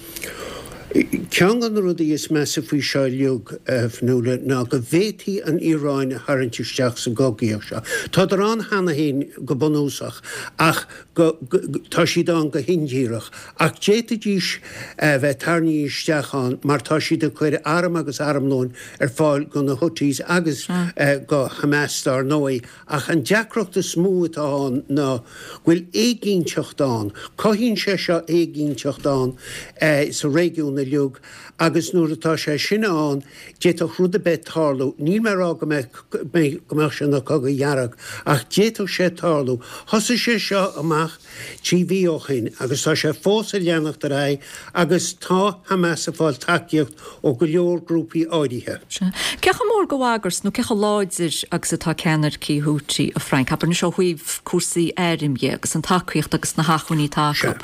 Ceangan rudaí is measa faoi seo leog fnúla ná go bhétaí an Iráin a tharraintisteach sa gogaíoch seo. Tá ar an hena héin go bunúsach ach tá siad an go hindíireach ach déitadís bheith tarnaí isteachán mar tá siad a chuir aram agus aramlóin ar fáil go na Houthis agus go Hamas ar nói ach an deacrocht a smútán ná bhfuil éigínteochtán, cohíonn sé seo éigínteochtán sa régiún na leog agus nuair atá sé sinna an déach rud a bet tálú, ní mar á go meach sin na cogad dhearag ach déach sé tálú, thosa sé seo amach tíbhíochain agus tá sé fós a leannacht a ra agus tá Hamas a fáil takeíocht ó go leor grúpaí áidithe. Cecha mór go bhagars nó cecha láidir agus atá ceannar cíútaí a Frank Habar na seo chuomh cuasaí airimhe agus an takeíocht agus na hachuiní tácap.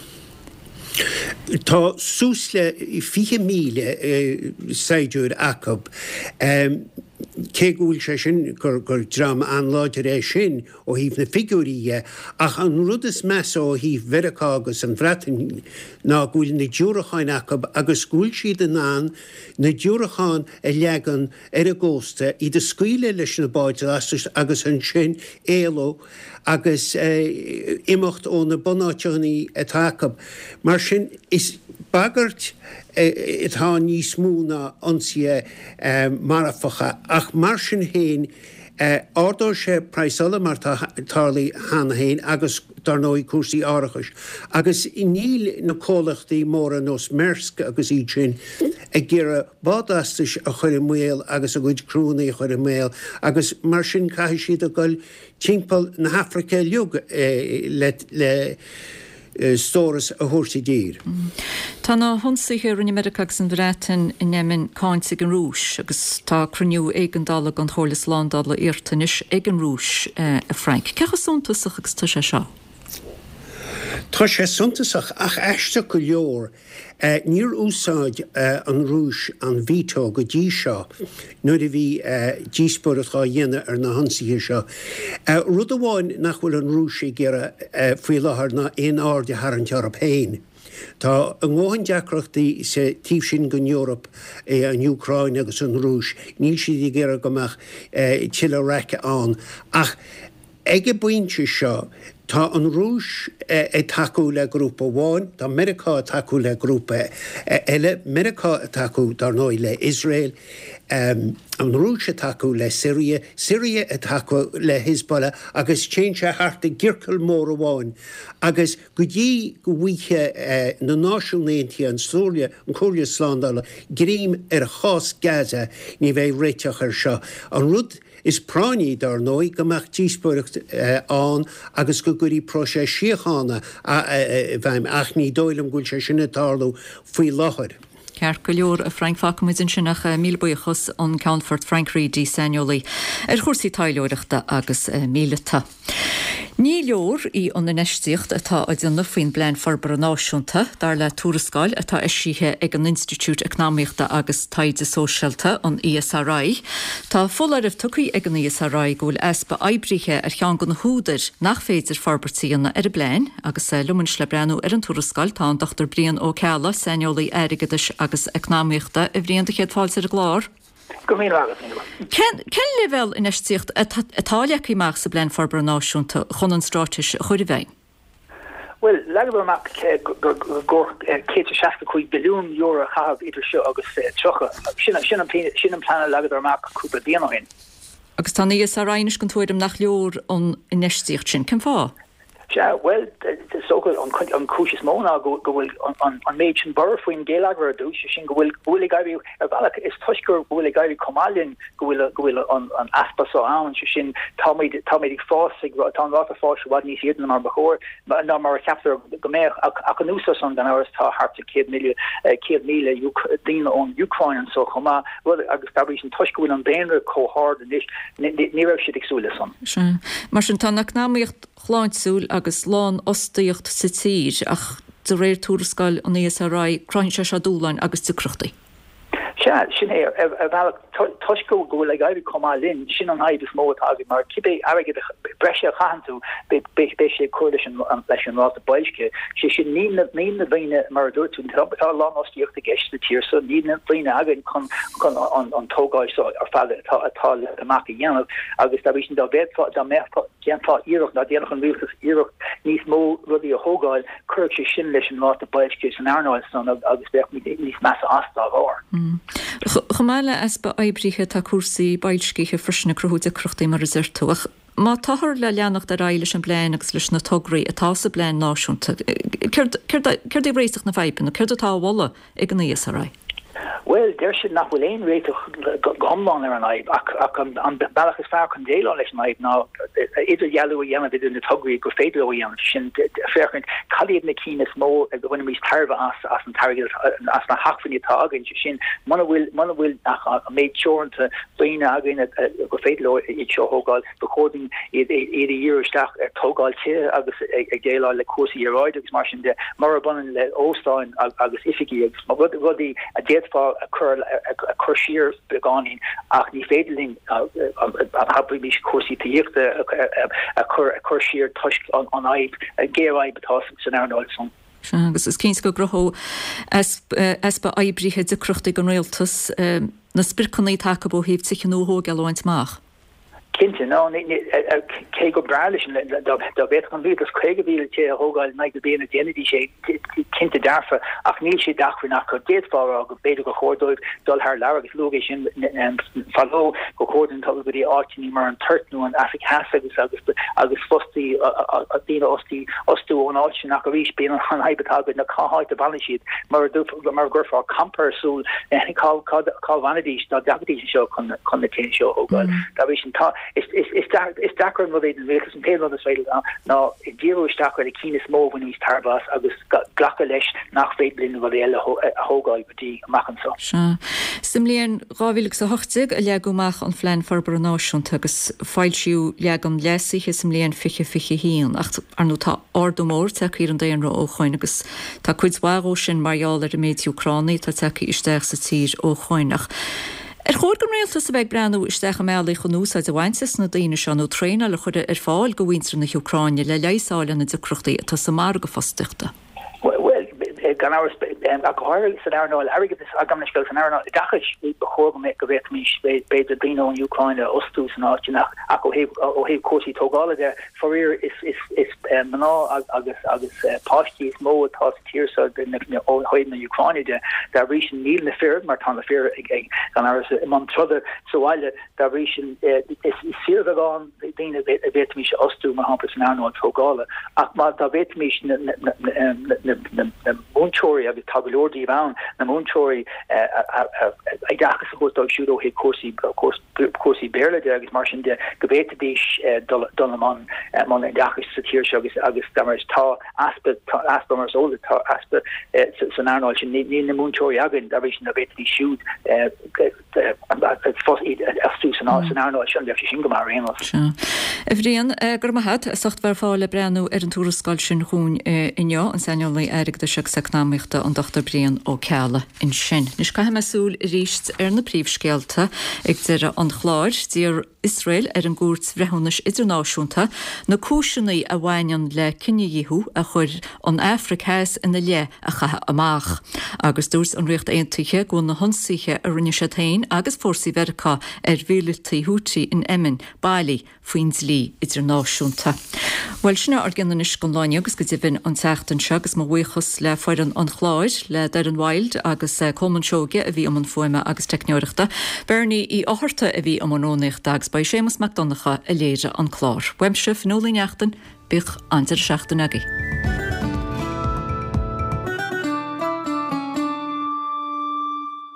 Tá sús le 4,000 saidúr acab cé gúil sé sin gur drama anláidir é sin ó híh na figuríe ach an rud is meas ó híh Mheiriceá agus an bhreatain ná gúil na dúracháin acab agus gúil siad an ná na dúracháin a legan ar a ggósta í de scuile leis na báid agus an sin éaló agus imimecht ó na bonáteannaí a tácab. Mar sin is bagart itá níos múna ansia marafacha ach mar sin héin ádó sé praisala mar tálaí hana héin agus dar nói cuasaí áirithas. Agus i níl na cólachtaí móra nos Maersk agus iad sin ag ggéire bádáistis a chuir méal agus a gcuid crúnaí a chuir méal agus mar sin caiithí siad a goil timpeall na Hafraice leog le stóras a thuirsaí dír. Tá ná honsaíthe rinne America agus an bhreatain in Yemen cáinsigh an rúis agus tá cruniú ag an dála an chóirlas lándála irtanis ag an rúis a Frank. Cecha súntasach agus tá sé seo? Tá sé suntasach ach eiste go leor níor úsáid an rúis an bhító go dtí seo nuair a bhí díspóratá dhéine ar na hansaí seo. Rud amháin nach bhfuil an rúis i ggéire faoi láthair na aon áde thar an tearap féin. Tá an ngóhan deacrachtaí sa tíobh sin go Eorop an Ucrain agus an rúis, níl siad i ggéire gomach tiile reice an. Ach ag buinte seo, tá an rúis taú le grúpa bháin, tá Americá taú le grúpa eile, Americá taú dar nói le Israel, an rúis taú le Syria, Syria taú le Hezbollah, agus téintse harta ggircail mór bháin. Agus go dtí go bhuithe na náisiúnéintí an Sória an Cória Slándala grím ar chás Gaza ní bheith réiteach ar seo. An rud is prání dar nói gomach díspóireacht an agus go gurí próise siochána bheim ach ní dóilm gúil sé sinna tarlú faoi láthair. Ceart go leor a Frank Facamidin sinnach mílbuchas an Countfort Frank Reedy Seniolaí chósaí taileoireachta agus míleta. Ní leor í an inistíocht atá a dionne faoin blein forbar náisiúnta dar le túrascáil atá isíthe ag an Institute Economiachta agus Taide Sóisialta an ESRI. Tá fullairh tucaí ag an ESRI gúil espa eibrithe ar chean go na húdar nach féidir forbartíanna ar a blein agus lumins le brenn ar an túrascáil tá an Dr. Brian O'Calla Seniolaí airigadis agus economiachta a bhríon de chéad fáilte ar glár. Ken level in istíocht atáleach íach sa blein forbar náisiúnta chun an stráis chuir bhein? Well, leach cé 65 billiún euro chah idir seo agus trocha sin an plan legadach cúpla déanain. Agus tá níos a reinis gon tuaidim nach leor an inistíocht sin cin fá? Well, so an cúis móna go bhfuil an méid sin bar faoin géalagra dú sin go bhfuil gaibh bhealach is tuisgur bhfuil gaibh comálinn go bhfuil an aspas ó ann sin táid fásig tá ráta fás bhd níos iad mar bechóir ná mar ceaptar go méach ach an úsas an gan áras tá harta 100 míle daine ón Ucrain so chumá agus tabí sin tuisgur bhfuil an béanre cóhard ní raibh siad agsúla san. Mar sin tá náíocht chláinsúil agus lán ostíocht sa tír ach de réir túrascáil an ESRI crainse se dúlain agus tucrochtaí. Sin tuisgo go bhfuil gaibh comálinn sin an haid is mó agad mar cibé aige breise chaú be sé cuairlis an leis an ráta bailce sé sin nína bhíine mar dúirtún tá lá ostíocht a gceist na tír so nína bhíine agan chun an tógáil ar fáile atá amach dhéanamh agus tá sin dá bhéadfá dá méfá ceanfá íirecht na déanach an bhúchas íirecht níos mó rudí a thógáil chuir sé sin leis an ráta bailce san airnáil san agus bheith níos measa astá bhar. Chamáile espa eibrithe tá cuasaí bailscíthe frisna cruúide cruchtaí mar resertúach. Má táthir le leannacht a ráile an bléin agus leis na tograí atá sa bléin náisiúnta. Cir réisteach na bhaipin, cir atá bhla ag an ESRI? Well, there should not will ain rate gomlan ar an aib ac an bailach is fear chun déile leis an aib ná idir jaú dhéanana bid in na tugraí go féidir ó dhéanana sin féchant caliad na cínas mó a bhfuin mís tarba as an targad as na hafanní tá agin sin mana bhfuil a méid teornta bíine agin go féidir iad seo thógáil becóding iad a dhéiristeach ar tógáil te agus ag déile le cuasaí aráid agus mar sin de mar bunan le óstáin agus ifiigi agus má rudí a déadfá a chur siar begáin ach ní féidirling habri mis cuasí taíochta a chur siar tuisc an aib géir betá san airnáil son. Agus is cíns go grothó espa eibrithe de cruchtaí an réaltas na spircannaí take bó híh sich an óthó geáint máach. Kinte no ke go bralish da bet kan vi kregevile te hogal me de bene identity sé kinte darfa ach ní sé dachfir nach go déet far go be go chordóid dul haar lagus logation fallo go chorden to go ání mar an turtnu an Africa agus fosti a dina ostu an á nach go rí be an haibetag na kaáid a balid mar gurfa camper so call vanity da dabdi seo kon na ten seo hogal da vi tá is dakar no den wekels en pe das ve na diro stakar de kine smó van ís tarbas agus glacha leis nach féblin wat elle hogail betí machen so. Simléan ráhíigh sa hochtig a leagúach an flein farbranáisiún agus fáilisiú leagam lesaí is simléan fiche hííon ach arú tá ordomór teí an déanra ó chuin agus tá chuidhharó sin marall ar a méid Ucránaí tá teí isteach sa tír ó chuinnach. Chóir go réalta sa bheith brenn isteach meala chu núsáid a bhaintas na daine se nó tréna le chuide ar fáil go bhhaintre na Ucráine le leisáile na decrochtaí tá sa mar go fástiachta. Gan gohar san airnáil aige agamnaskel san airnáil dachas bechor me go bheit mis be de dino in Ukraine ostú nach a heh cosí tógála de forir is maná agus pastí is mó tá tísa óid na Ukraine de ri níl na fear mar tan fear gan man trother soáile da ri is si aán déine a vet mis ostú ma ha san airnáil tógála ach má da vet mis Moonchori agus tabulordi van na Moonchori dachas go siúdo he corsi berle agus mar de gobete dis donman man dachas satir agus dammers tá aspamers all tá aspe san arnoil ni na Moonchori agin da na vet di siúd stú san arnoil sin go mar rénos. Efrian gur ma het sacht war fále brenn an túrascal sin hún inja an seinolí erig de seachnáíochtta an Dr. Brian ó Ceala in sin. Nus ca mesúl ríist ar na príomhscéalta ag deire an chláir dír Israel ar an gúirt bhreithúnas idirnáisiúnta na cúisinaí a bhhainean le cinneíthú a chuir an Africais ina lé a chathe amach. Agus dúirs an riocht aontaithe go na honsaíthe a rinne sé tain agus fórsaí vercha ar bhílataí hútaí in Emmen, Bailí, faoins lí idirnáisiúnta. Weil sinna ar gan is go láine agus go dtibhinn an teachtain se agus má bhuichas le foiran an chláir le dar an Wild agus Colmansóge a bhí am an foiime agus techneoireachta. Bernie í áharta a bhí am an ónécht agus bei Séamus McDonacha a léire an chlár. Weimse fanolíneachtain bích antar seachtain agé.